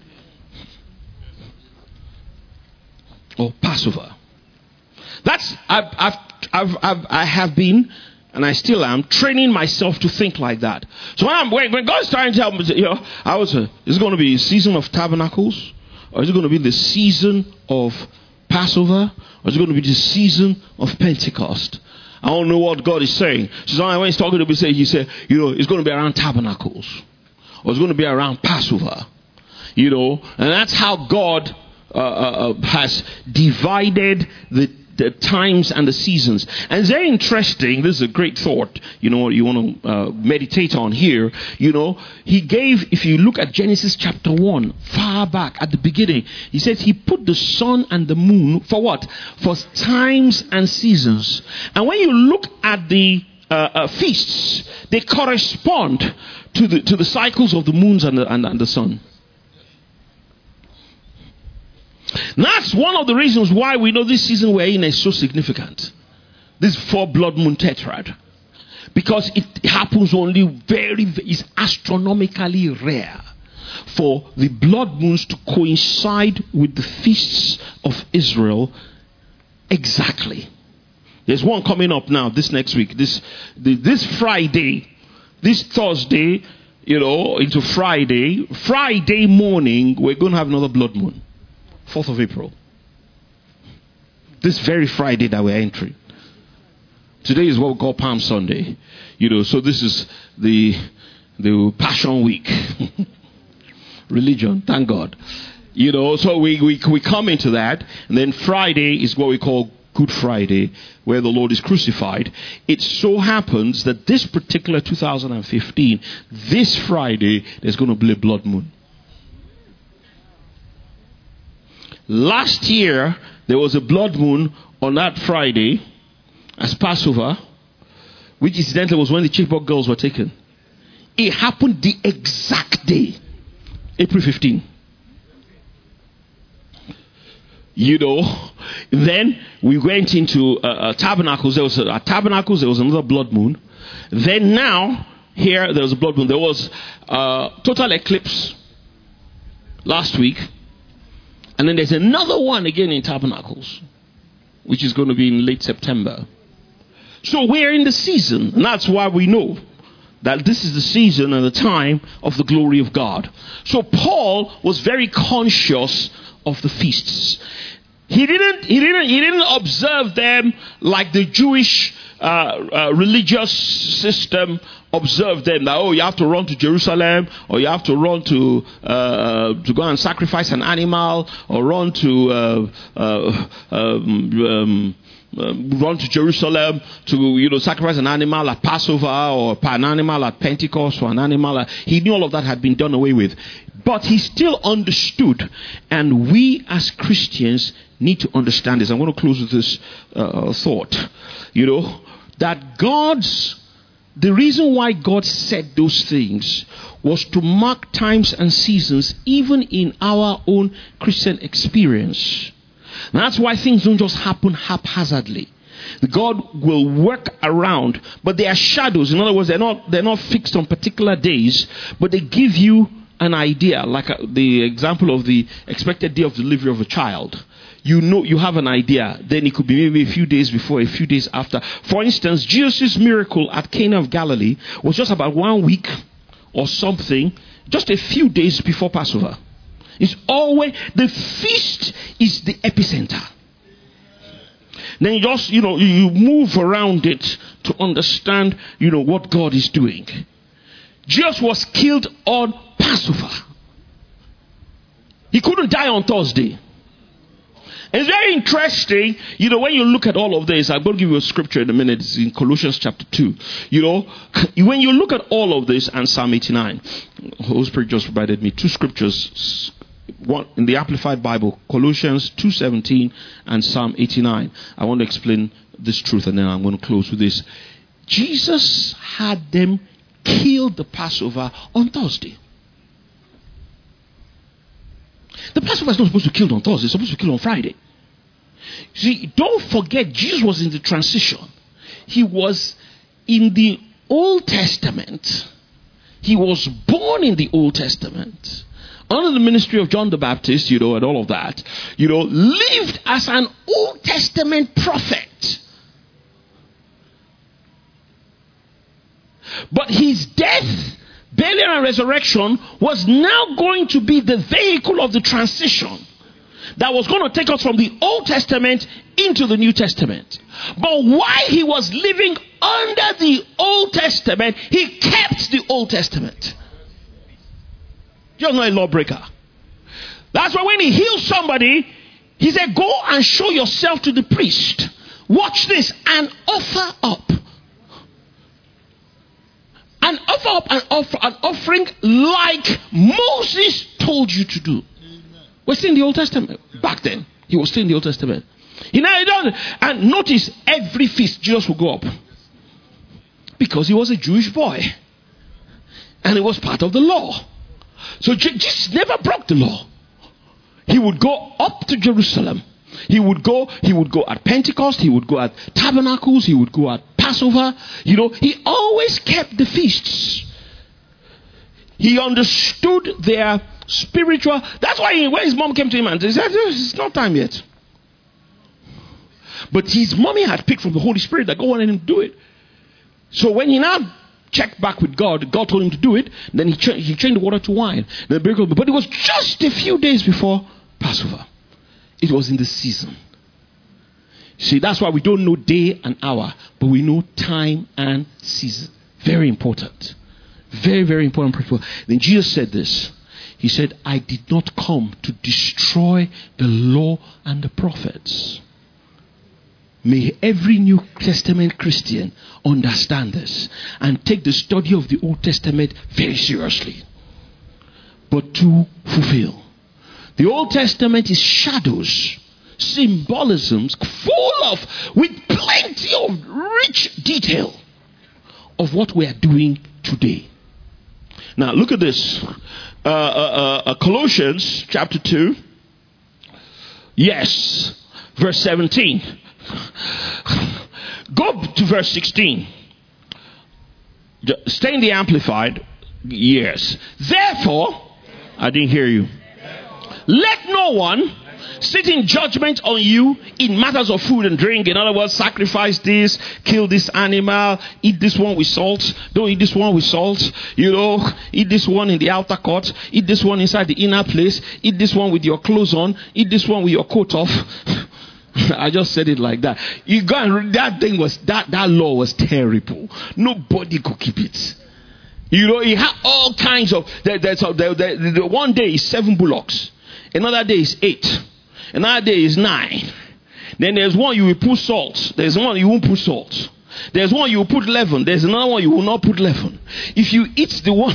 Or Passover. That's, I've, I've, I've, I've, I have been, and I still am, training myself to think like that. So when, I'm, when, when God's trying to tell me, you know, I was, uh, is it going to be a season of tabernacles? Or is it going to be the season of Passover? Or is it going to be the season of Pentecost? I don't know what God is saying. So when he's talking to me, he said, you know, it's going to be around tabernacles. Or it's going to be around Passover. You know, and that's how God uh, uh, has divided the the times and the seasons. And it's very interesting. This is a great thought, you know, you want to uh, meditate on here. You know, he gave, if you look at Genesis chapter one, far back at the beginning, he says he put the sun and the moon for what? For times and seasons. And when you look at the uh, uh, feasts, they correspond to the to the cycles of the moons and the, and, and the sun. That's one of the reasons why we know this season we're in is so significant. This four blood moon tetrad. Because it happens only very, it's astronomically rare for the blood moons to coincide with the feasts of Israel exactly. There's one coming up now this next week. This, the, this Friday, this Thursday, you know, into Friday. Friday morning, we're going to have another blood moon. fourth of April. This very Friday that we're entering. Today is what we call Palm Sunday. You know, so this is the the Passion Week. Religion, thank God. You know, so we, we we come into that, and then Friday is what we call Good Friday, where the Lord is crucified. It so happens that this particular two thousand fifteen, this Friday, there's going to be a blood moon. Last year, there was a blood moon on that Friday as Passover, which incidentally was when the Chibok girls were taken. It happened the exact day, April fifteenth. You know, then we went into uh, uh, Tabernacles. There was a, at Tabernacles, there was another blood moon. Then now, here, there was a blood moon. There was uh, total eclipse last week. And then there's another one again in Tabernacles, which is going to be in late September. So we're in the season, and that's why we know that this is the season and the time of the glory of God. So Paul was very conscious of the feasts. He didn't, he didn't, he didn't observe them like the Jewish uh, uh, religious system observed them. That, oh, you have to run to Jerusalem, or you have to run to uh, to go and sacrifice an animal, or run to uh, uh, um, um, um, run to Jerusalem to, you know, sacrifice an animal at Passover, or an animal at Pentecost, or an animal. At, he knew all of that had been done away with, but he still understood, and we as Christians need to understand this. I'm going to close with this uh, thought. You know, that God's The reason why God said those things was to mark times and seasons even in our own Christian experience. And that's why things don't just happen haphazardly. God will work around, but they are shadows. In other words, they're not they're not fixed on particular days, but they give you an idea, like a, the example of the expected day of delivery of a child. You know, you have an idea. Then it could be maybe a few days before, a few days after. For instance, Jesus' miracle at Cana of Galilee was just about one week or something, just a few days before Passover. It's always, the feast is the epicenter. Then you just, you know, you move around it to understand, you know, what God is doing. Jesus was killed on Passover. He couldn't die on Thursday. It's very interesting, you know, when you look at all of this. I'm going to give you a scripture in a minute. It's in Colossians chapter two. You know, when you look at all of this and Psalm eighty-nine, the Holy Spirit just provided me two scriptures. One in the Amplified Bible, Colossians two seventeen and Psalm eighty-nine. I want to explain this truth and then I'm going to close with this. Jesus had them kill the Passover on Thursday. The Passover is not supposed to be killed on Thursday. It's supposed to be killed on Friday. See, don't forget, Jesus was in the transition. He was in the Old Testament. He was born in the Old Testament. Under the ministry of John the Baptist, you know, and all of that. You know, lived as an Old Testament prophet. But his death, burial and resurrection was now going to be the vehicle of the transition that was going to take us from the Old Testament into the New Testament. But while he was living under the Old Testament, he kept the Old Testament. You're not a lawbreaker. That's why when he healed somebody, he said, go and show yourself to the priest. Watch this and offer up. And offer up an, offer, an offering like Moses told you to do. Amen. We're still in the Old Testament. Back then, he was still in the Old Testament. He now does. And notice every feast Jesus would go up. Because he was a Jewish boy. And it was part of the law. So Jesus never broke the law. He would go up to Jerusalem. He would go, he would go at Pentecost, he would go at Tabernacles, he would go at Passover. You know, he always kept the feasts. He understood their spiritual. That's why he, when his mom came to him and he said, it's not time yet. But his mommy had picked from the Holy Spirit that God wanted him to do it. So when he now checked back with God, God told him to do it. Then he, ch- he changed the water to wine. But it was just a few days before Passover. It was in the season. See, that's why we don't know day and hour, but we know time and season. Very important. Very, very important principle. Then Jesus said this. He said, I did not come to destroy the law and the prophets. May every New Testament Christian understand this and take the study of the Old Testament very seriously. But to fulfill. The Old Testament is shadows, symbolisms, full of, with plenty of rich detail of what we are doing today. Now look at this. Uh, uh, uh, Colossians chapter two. Yes. Verse seventeen. Go to verse sixteen. Stay in the Amplified. Yes. Therefore, I didn't hear you. Let no one sit in judgment on you in matters of food and drink. In other words, sacrifice this, kill this animal, eat this one with salt, don't eat this one with salt, you know, eat this one in the outer court, eat this one inside the inner place, eat this one with your clothes on, eat this one with your coat off. I just said it like that. You go and read, that thing was, that, that law was terrible. Nobody could keep it. You know, it had all kinds of, there, there's a, there, there, the one day is seven bullocks. Another day is eight. Another day is nine. Then there's one you will put salt. There's one you won't put salt. There's one you will put leaven. There's another one you will not put leaven. If you eat the one...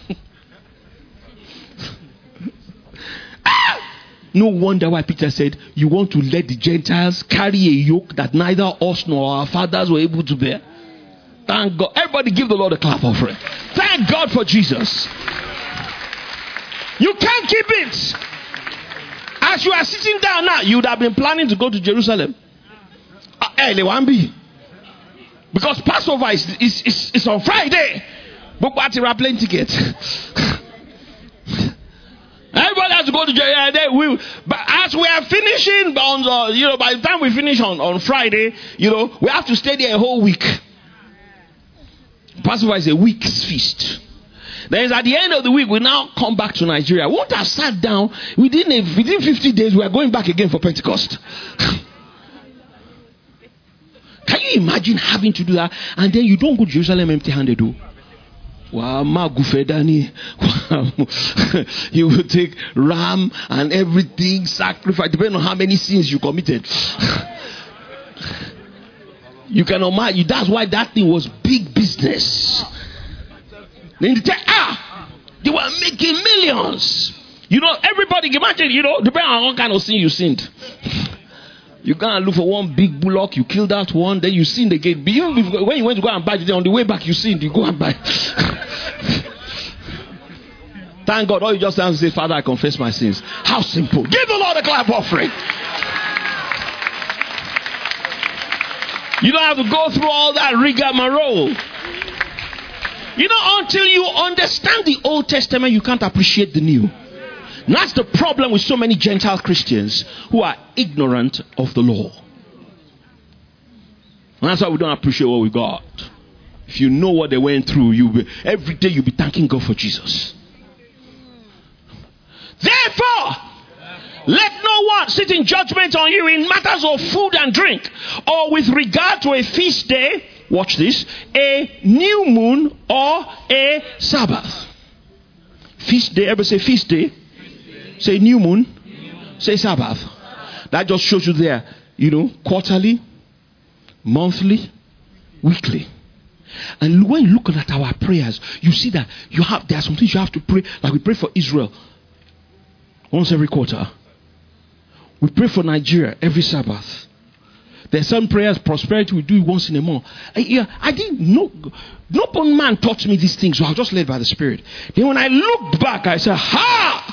ah! No wonder why Peter said, you want to let the Gentiles carry a yoke that neither us nor our fathers were able to bear. Thank God. Everybody give the Lord a clap offering. Thank God for Jesus. You can't keep it. As you are sitting down now, you would have been planning to go to Jerusalem. Uh, because Passover is, is, is, is on Friday. Book party plane ticket. Everybody has to go to Jerusalem. But as we are finishing, on the, you know, by the time we finish on, on Friday, you know, we have to stay there a whole week. Passover is a week's feast. Then at the end of the week, we now come back to Nigeria. We won't have sat down. Within, a, within fifty days, we are going back again for Pentecost. Can you imagine having to do that? And then you don't go to Jerusalem empty-handed. You will take ram and everything, sacrifice, depending on how many sins you committed. You can imagine. That's why that thing was big business. Then they tell, ah, they were making millions. You know, everybody, imagine, you know, depending on what kind of sin you sinned. You go and look for one big bullock, you kill that one, then you sin again. But even when you went to go and buy it, on the way back you sinned, you go and buy. Thank God, all you just have to say, Father, I confess my sins. How simple. Give the Lord a clap offering. You don't have to go through all that rigmarole. You know, until you understand the Old Testament, you can't appreciate the New. And that's the problem with so many Gentile Christians who are ignorant of the law. And that's why we don't appreciate what we got. If you know what they went through, you be, every day you'll be thanking God for Jesus. Therefore, let no one sit in judgment on you in matters of food and drink, or with regard to a feast day, watch this, a new moon or a Sabbath. Feast day, everybody say feast day. Say new moon. Say Sabbath. That just shows you there, you know, quarterly, monthly, weekly. And when you look at our prayers, you see that you have there are some things you have to pray. Like we pray for Israel once every quarter. We pray for Nigeria every Sabbath. There's some prayers, prosperity, we do it once in a month. I, yeah, I didn't know. No one man taught me these things, so I was just led by the Spirit. Then when I looked back, I said, ha!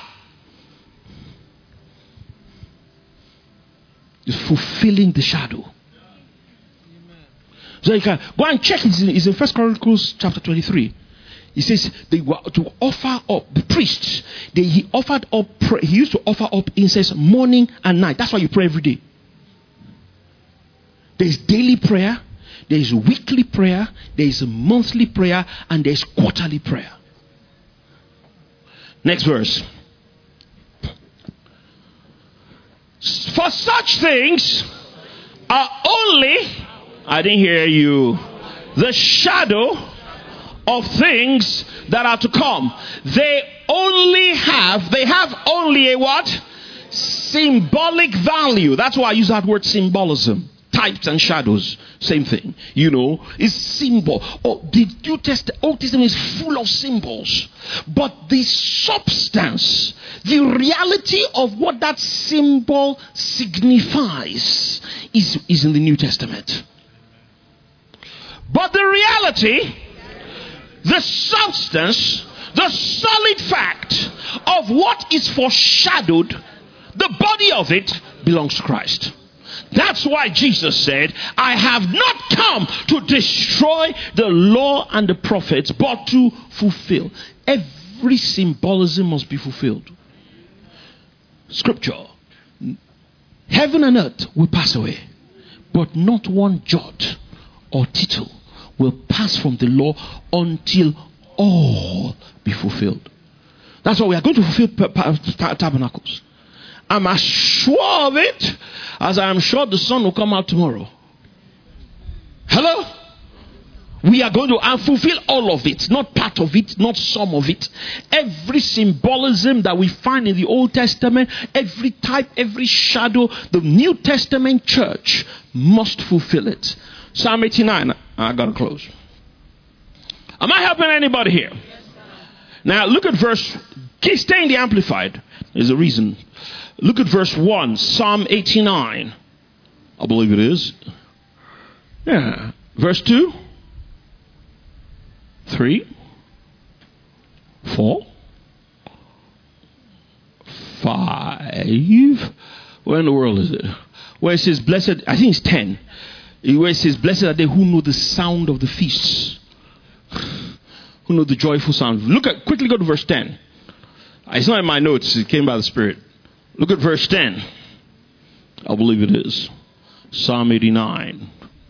It's fulfilling the shadow. So you can go and check. It's in, it's in First Chronicles chapter twenty-three. He says they were to offer up the priests. They he offered up. He used to offer up incense morning and night. That's why you pray every day. There is daily prayer. There is weekly prayer. There is a monthly prayer, and there is quarterly prayer. Next verse. For such things are only, I didn't hear you, the shadow of things that are to come. They only have, they have only a what? Symbolic value. That's why I use that word symbolism. Types and shadows, same thing. You know, it's symbol. Oh, the New Testament, Old Testament is full of symbols. But the substance, the reality of what that symbol signifies is, is in the New Testament. But the reality, the substance, the solid fact of what is foreshadowed, the body of it belongs to Christ. That's why Jesus said, I have not come to destroy the law and the prophets, but to fulfill. Every symbolism must be fulfilled. Scripture. Heaven and earth will pass away, but not one jot or tittle will pass from the law until all be fulfilled. That's why we are going to fulfill tabernacles. I'm as sure of it as I am sure the sun will come out tomorrow. Hello? We are going to fulfill all of it, not part of it, not some of it. Every symbolism that we find in the Old Testament, every type, every shadow, the New Testament church must fulfill it. Psalm eighty-nine. I gotta close. Am I helping anybody here? Now look at verse. Stay in the Amplified. There's a reason. Look at verse one, Psalm eighty-nine. I believe it is. Yeah. Verse two, three, four, five. Where in the world is it? Where it says blessed, I think it's ten. Where it says blessed are they who know the sound of the feasts. Who know the joyful sound. Look at, quickly go to verse ten. It's not in my notes, it came by the Spirit. Look at verse ten. I believe it is. Psalm eighty-nine.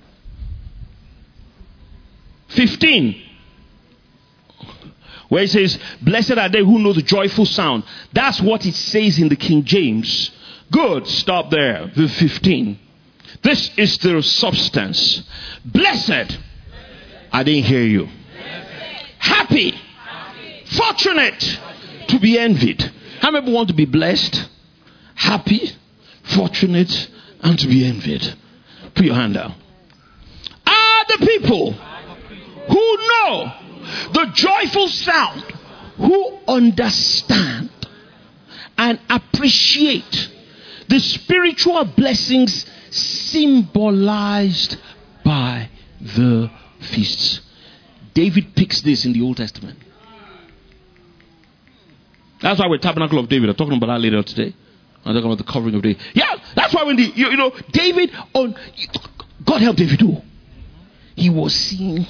fifteen. Where it says, blessed are they who know the joyful sound. That's what it says in the King James. Good, stop there. The fifteen. This is the substance. Blessed. I didn't hear you. Blessed. Happy. Happy. Fortunate. To be envied. How many people want to be blessed? Happy, fortunate, and to be envied? Put your hand down. Are the people who know the joyful sound, who understand and appreciate the spiritual blessings symbolized by the feasts. David picks this in the Old Testament. That's why we're Tabernacle of David. I'm talking about that later today. I'm talking about the covering of David. Yeah, that's why when the, you, you know, David, on God help David too. He was seeing.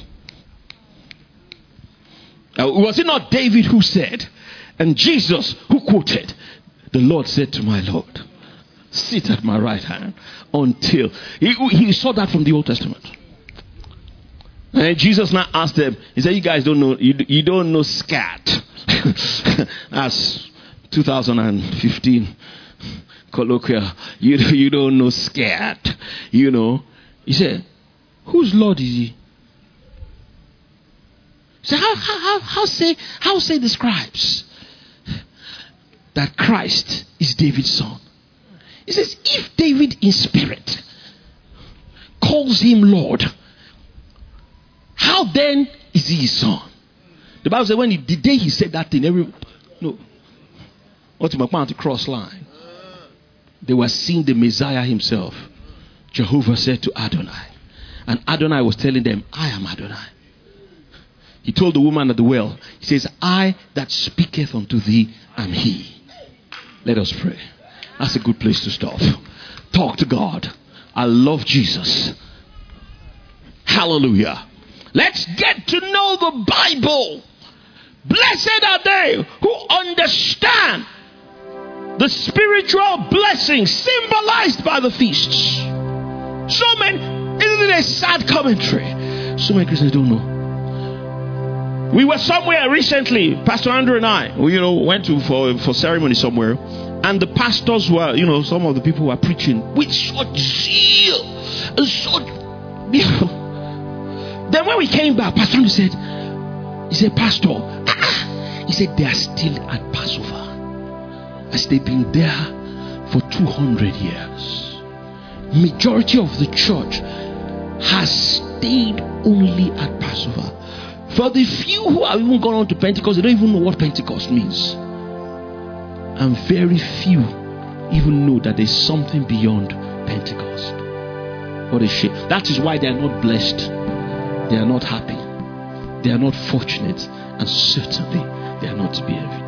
Uh, was it not David who said, and Jesus who quoted, the Lord said to my Lord, sit at my right hand until. He, he saw that from the Old Testament. And Jesus now asked them, he said, you guys don't know, you, you don't know scat. That's two thousand fifteen colloquial. You, you don't know scat. You know. He said, whose Lord is he? So how, how, how, how say how say the scribes that Christ is David's son? He says, if David in spirit calls him Lord, how then is he his son? The Bible says when he, the day he said that thing, every no, what's my point? The cross line. They were seeing the Messiah himself. Jehovah said to Adonai, and Adonai was telling them, I am Adonai. He told the woman at the well, he says, I that speaketh unto thee am he. Let us pray. That's a good place to stop. Talk to God. I love Jesus. Hallelujah. Let's get to know the Bible. Blessed are they who understand the spiritual blessings symbolized by the feasts. So many, isn't it a sad commentary? So many Christians don't know. We were somewhere recently, Pastor Andrew and I, we, you know, went to for, for ceremony somewhere, and the pastors were, you know, some of the people were preaching with such zeal and such, you know. Then when we came back, Pastor Andrew said, he said, Pastor, ah, he said, they are still at Passover, as they've been there for two hundred years. Majority of the church has stayed only at Passover. For the few who have even gone on to Pentecost, they don't even know what Pentecost means. And very few even know that there's something beyond Pentecost. What a shame. That is why they are not blessed. They are not happy. They are not fortunate. And certainly they are not to be envied.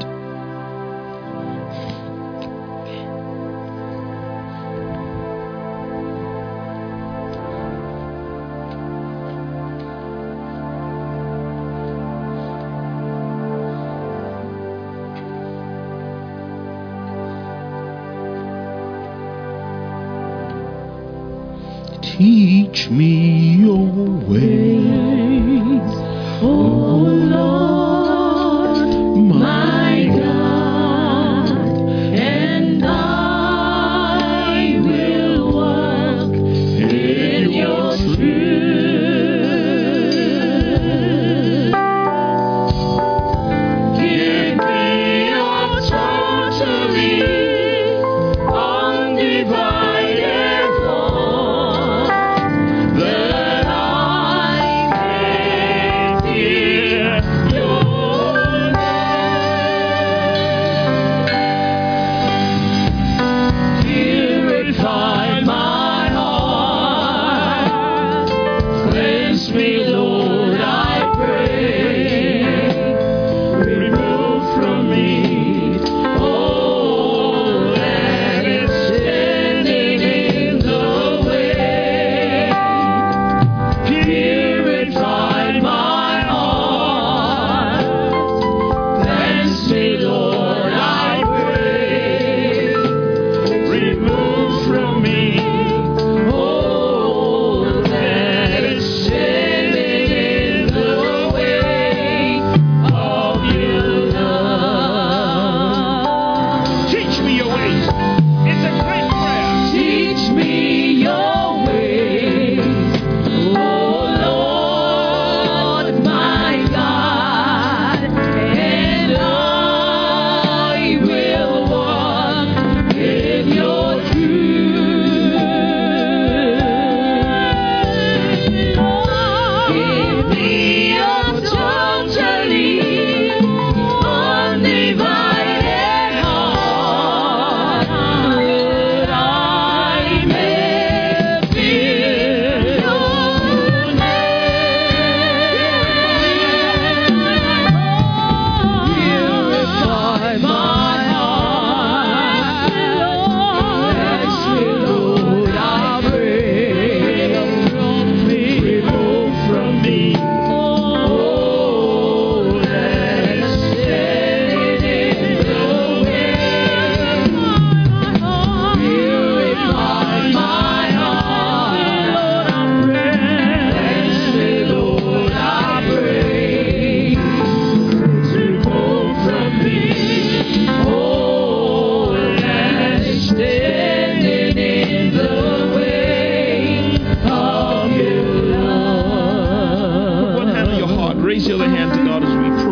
Teach me your ways, oh Lord, my God, and I will walk in your truth. Give me your totally undivided love, that I may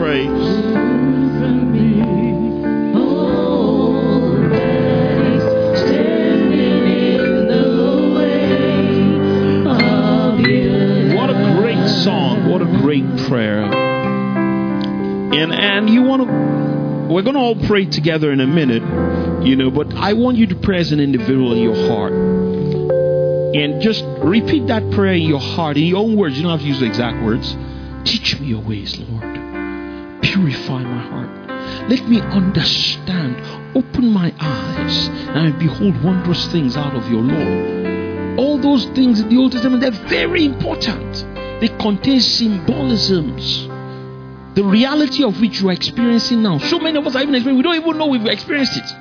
pray. What a great song. What a great prayer. And and you want to, we're going to all pray together in a minute, you know, but I want you to pray as an individual in your heart. And just repeat that prayer in your heart, in your own words. You don't have to use the exact words. Teach me your ways, Lord. Purify my heart. Let me understand. Open my eyes and I behold wondrous things out of your law. All those things in the Old Testament, they're very important. They contain symbolisms. The reality of which you are experiencing now. So many of us are even experiencing. We don't even know we've experienced it.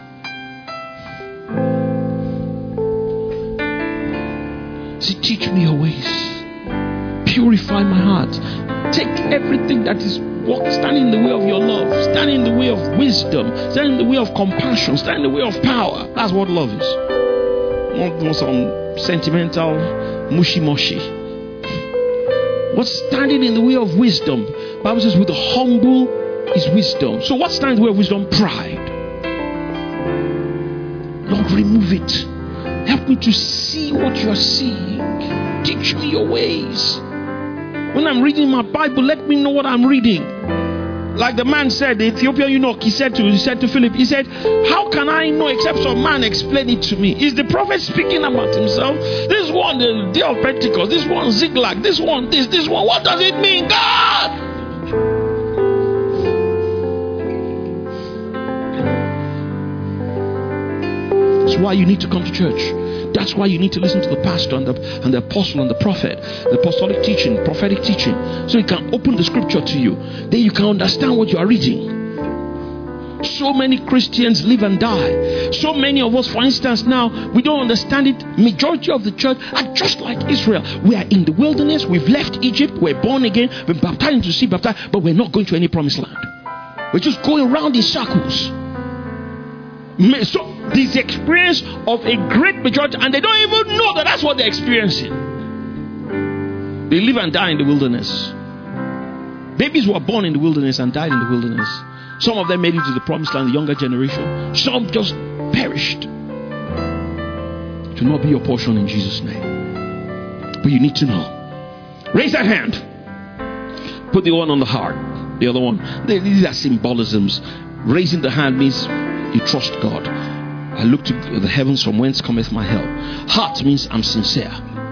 See, teach me your ways. Purify my heart. Take everything that is walk, stand in the way of your love. Stand in the way of wisdom. Stand in the way of compassion. Stand in the way of power. That's what love is. Not some sentimental mushy mushy. What's standing in the way of wisdom? The Bible says with the humble is wisdom. So what stands in the way of wisdom? Pride. Lord, remove it. Help me to see what you are seeing. Teach me your ways. When I'm reading my Bible, let me know what I'm reading. Like the man said, the Ethiopian eunuch, he said to he said to Philip, he said, how can I know except some man explain it to me? Is the prophet speaking about himself? This one, the day of Pentecost, this one, Ziklag, this one, this, this one. What does it mean? God! That's why you need to come to church. That's why you need to listen to the pastor and the, and the apostle and the prophet, the apostolic teaching, prophetic teaching, so he can open the scripture to you. Then you can understand what you are reading. So many Christians live and die. So many of us, for instance, now, we don't understand it. Majority of the church are just like Israel. We are in the wilderness. We've left Egypt. We're born again. We're baptized into sea baptized, but we're not going to any promised land. We're just going around in circles. So this experience of a great majority, and they don't even know that that's what they're experiencing. They live and die in the wilderness. Babies were born in the wilderness and died in the wilderness. Some of them made it to the promised land, the younger generation. Some just perished. It will not be your portion in Jesus' name. But you need to know. Raise that hand. Put the one on the heart. The other one. These are symbolisms. Raising the hand means you trust God. I look to the heavens from whence cometh my help. Heart means I'm sincere.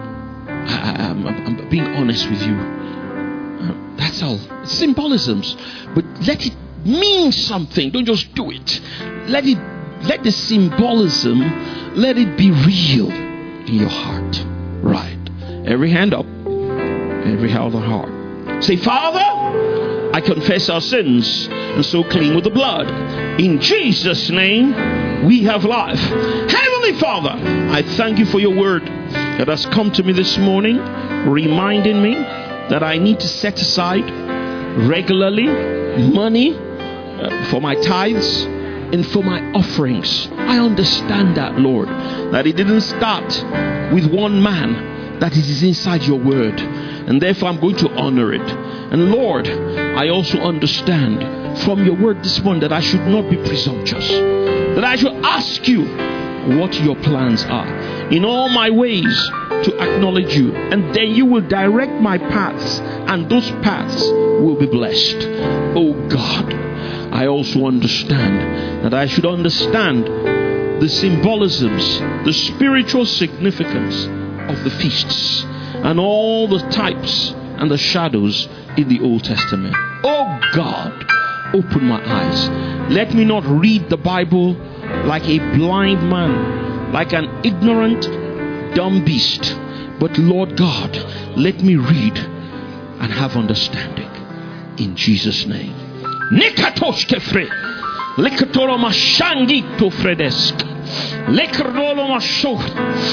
I, I, I'm, I'm being honest with you. Uh, that's all. It's symbolisms. But let it mean something. Don't just do it. Let it, let the symbolism, let it be real in your heart. Right. Every hand up. Every hand on heart. Say, Father, I confess our sins and so clean with the blood. In Jesus' name, we have life. Heavenly Father, I thank you for your word that has come to me this morning, reminding me that I need to set aside regularly money uh, for my tithes and for my offerings. I understand that, Lord, that it didn't start with one man, that it is inside your word. And therefore I'm going to honor it. And Lord, I also understand from your word this morning that I should not be presumptuous. That I should ask you what your plans are. In all my ways to acknowledge you. And then you will direct my paths. And those paths will be blessed. Oh God, I also understand that I should understand the symbolisms, the spiritual significance of the feasts. And all the types and the shadows in the Old Testament. Oh God, open my eyes. Let me not read the Bible like a blind man, like an ignorant, dumb beast. But Lord God, let me read and have understanding. In Jesus' name. Nikatoshkefre. Lekatolomashangi tofredesk. Lekardolomashof.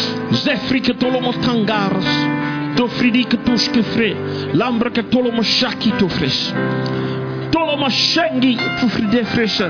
Zefrikatolomotangaras. Dofridika tushkefre. Lambraka tolomashaki tofres. Tolomashangi tufridefresha.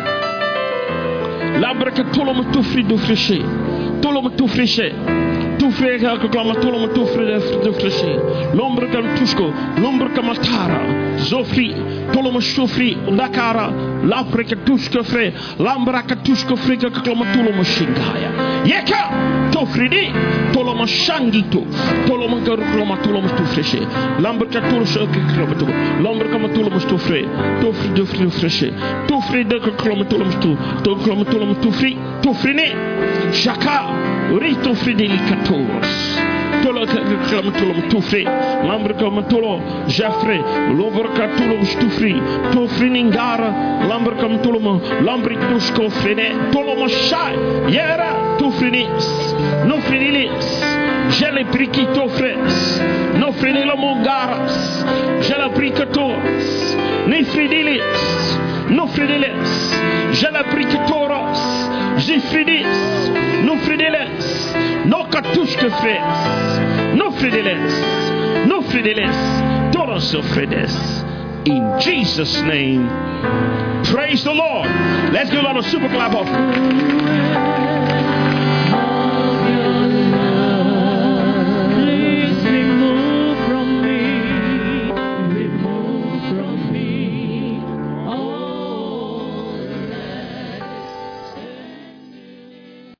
Lambraka tolomatufridofreshe. Tolomatufreshe. Tufrega kaklama tolomatufridefreshe. Lombraka tushko. Lombraka matara. Zofri. Toloma sofri ndakara lapreka tushka fre lambraka tushka freka kloma toloma shingaya yeka tofridi toloma shangito toloma kloma toloma tufreshe lambraka tolosha kloma to lambraka toloma tufre tofri de freshe tofri de kloma toloma tu to kloma toloma tufri tofrine shaka rito fridelicatos Tolo klama tolo tufri lambre klama tolo jafre lover katolo stufri tofri ningara lambre klama tolo lambre tusko frene tolo mashai yera tufrini no frinili jele prikito fres no frinilo mongaras jele prikato ni frinili no frinili jele prikatoras jifridis no fridiles no katushke fres no fridiles no fridiles todos frides in Jesus name. Praise the Lord. Let's give a lot of super clap of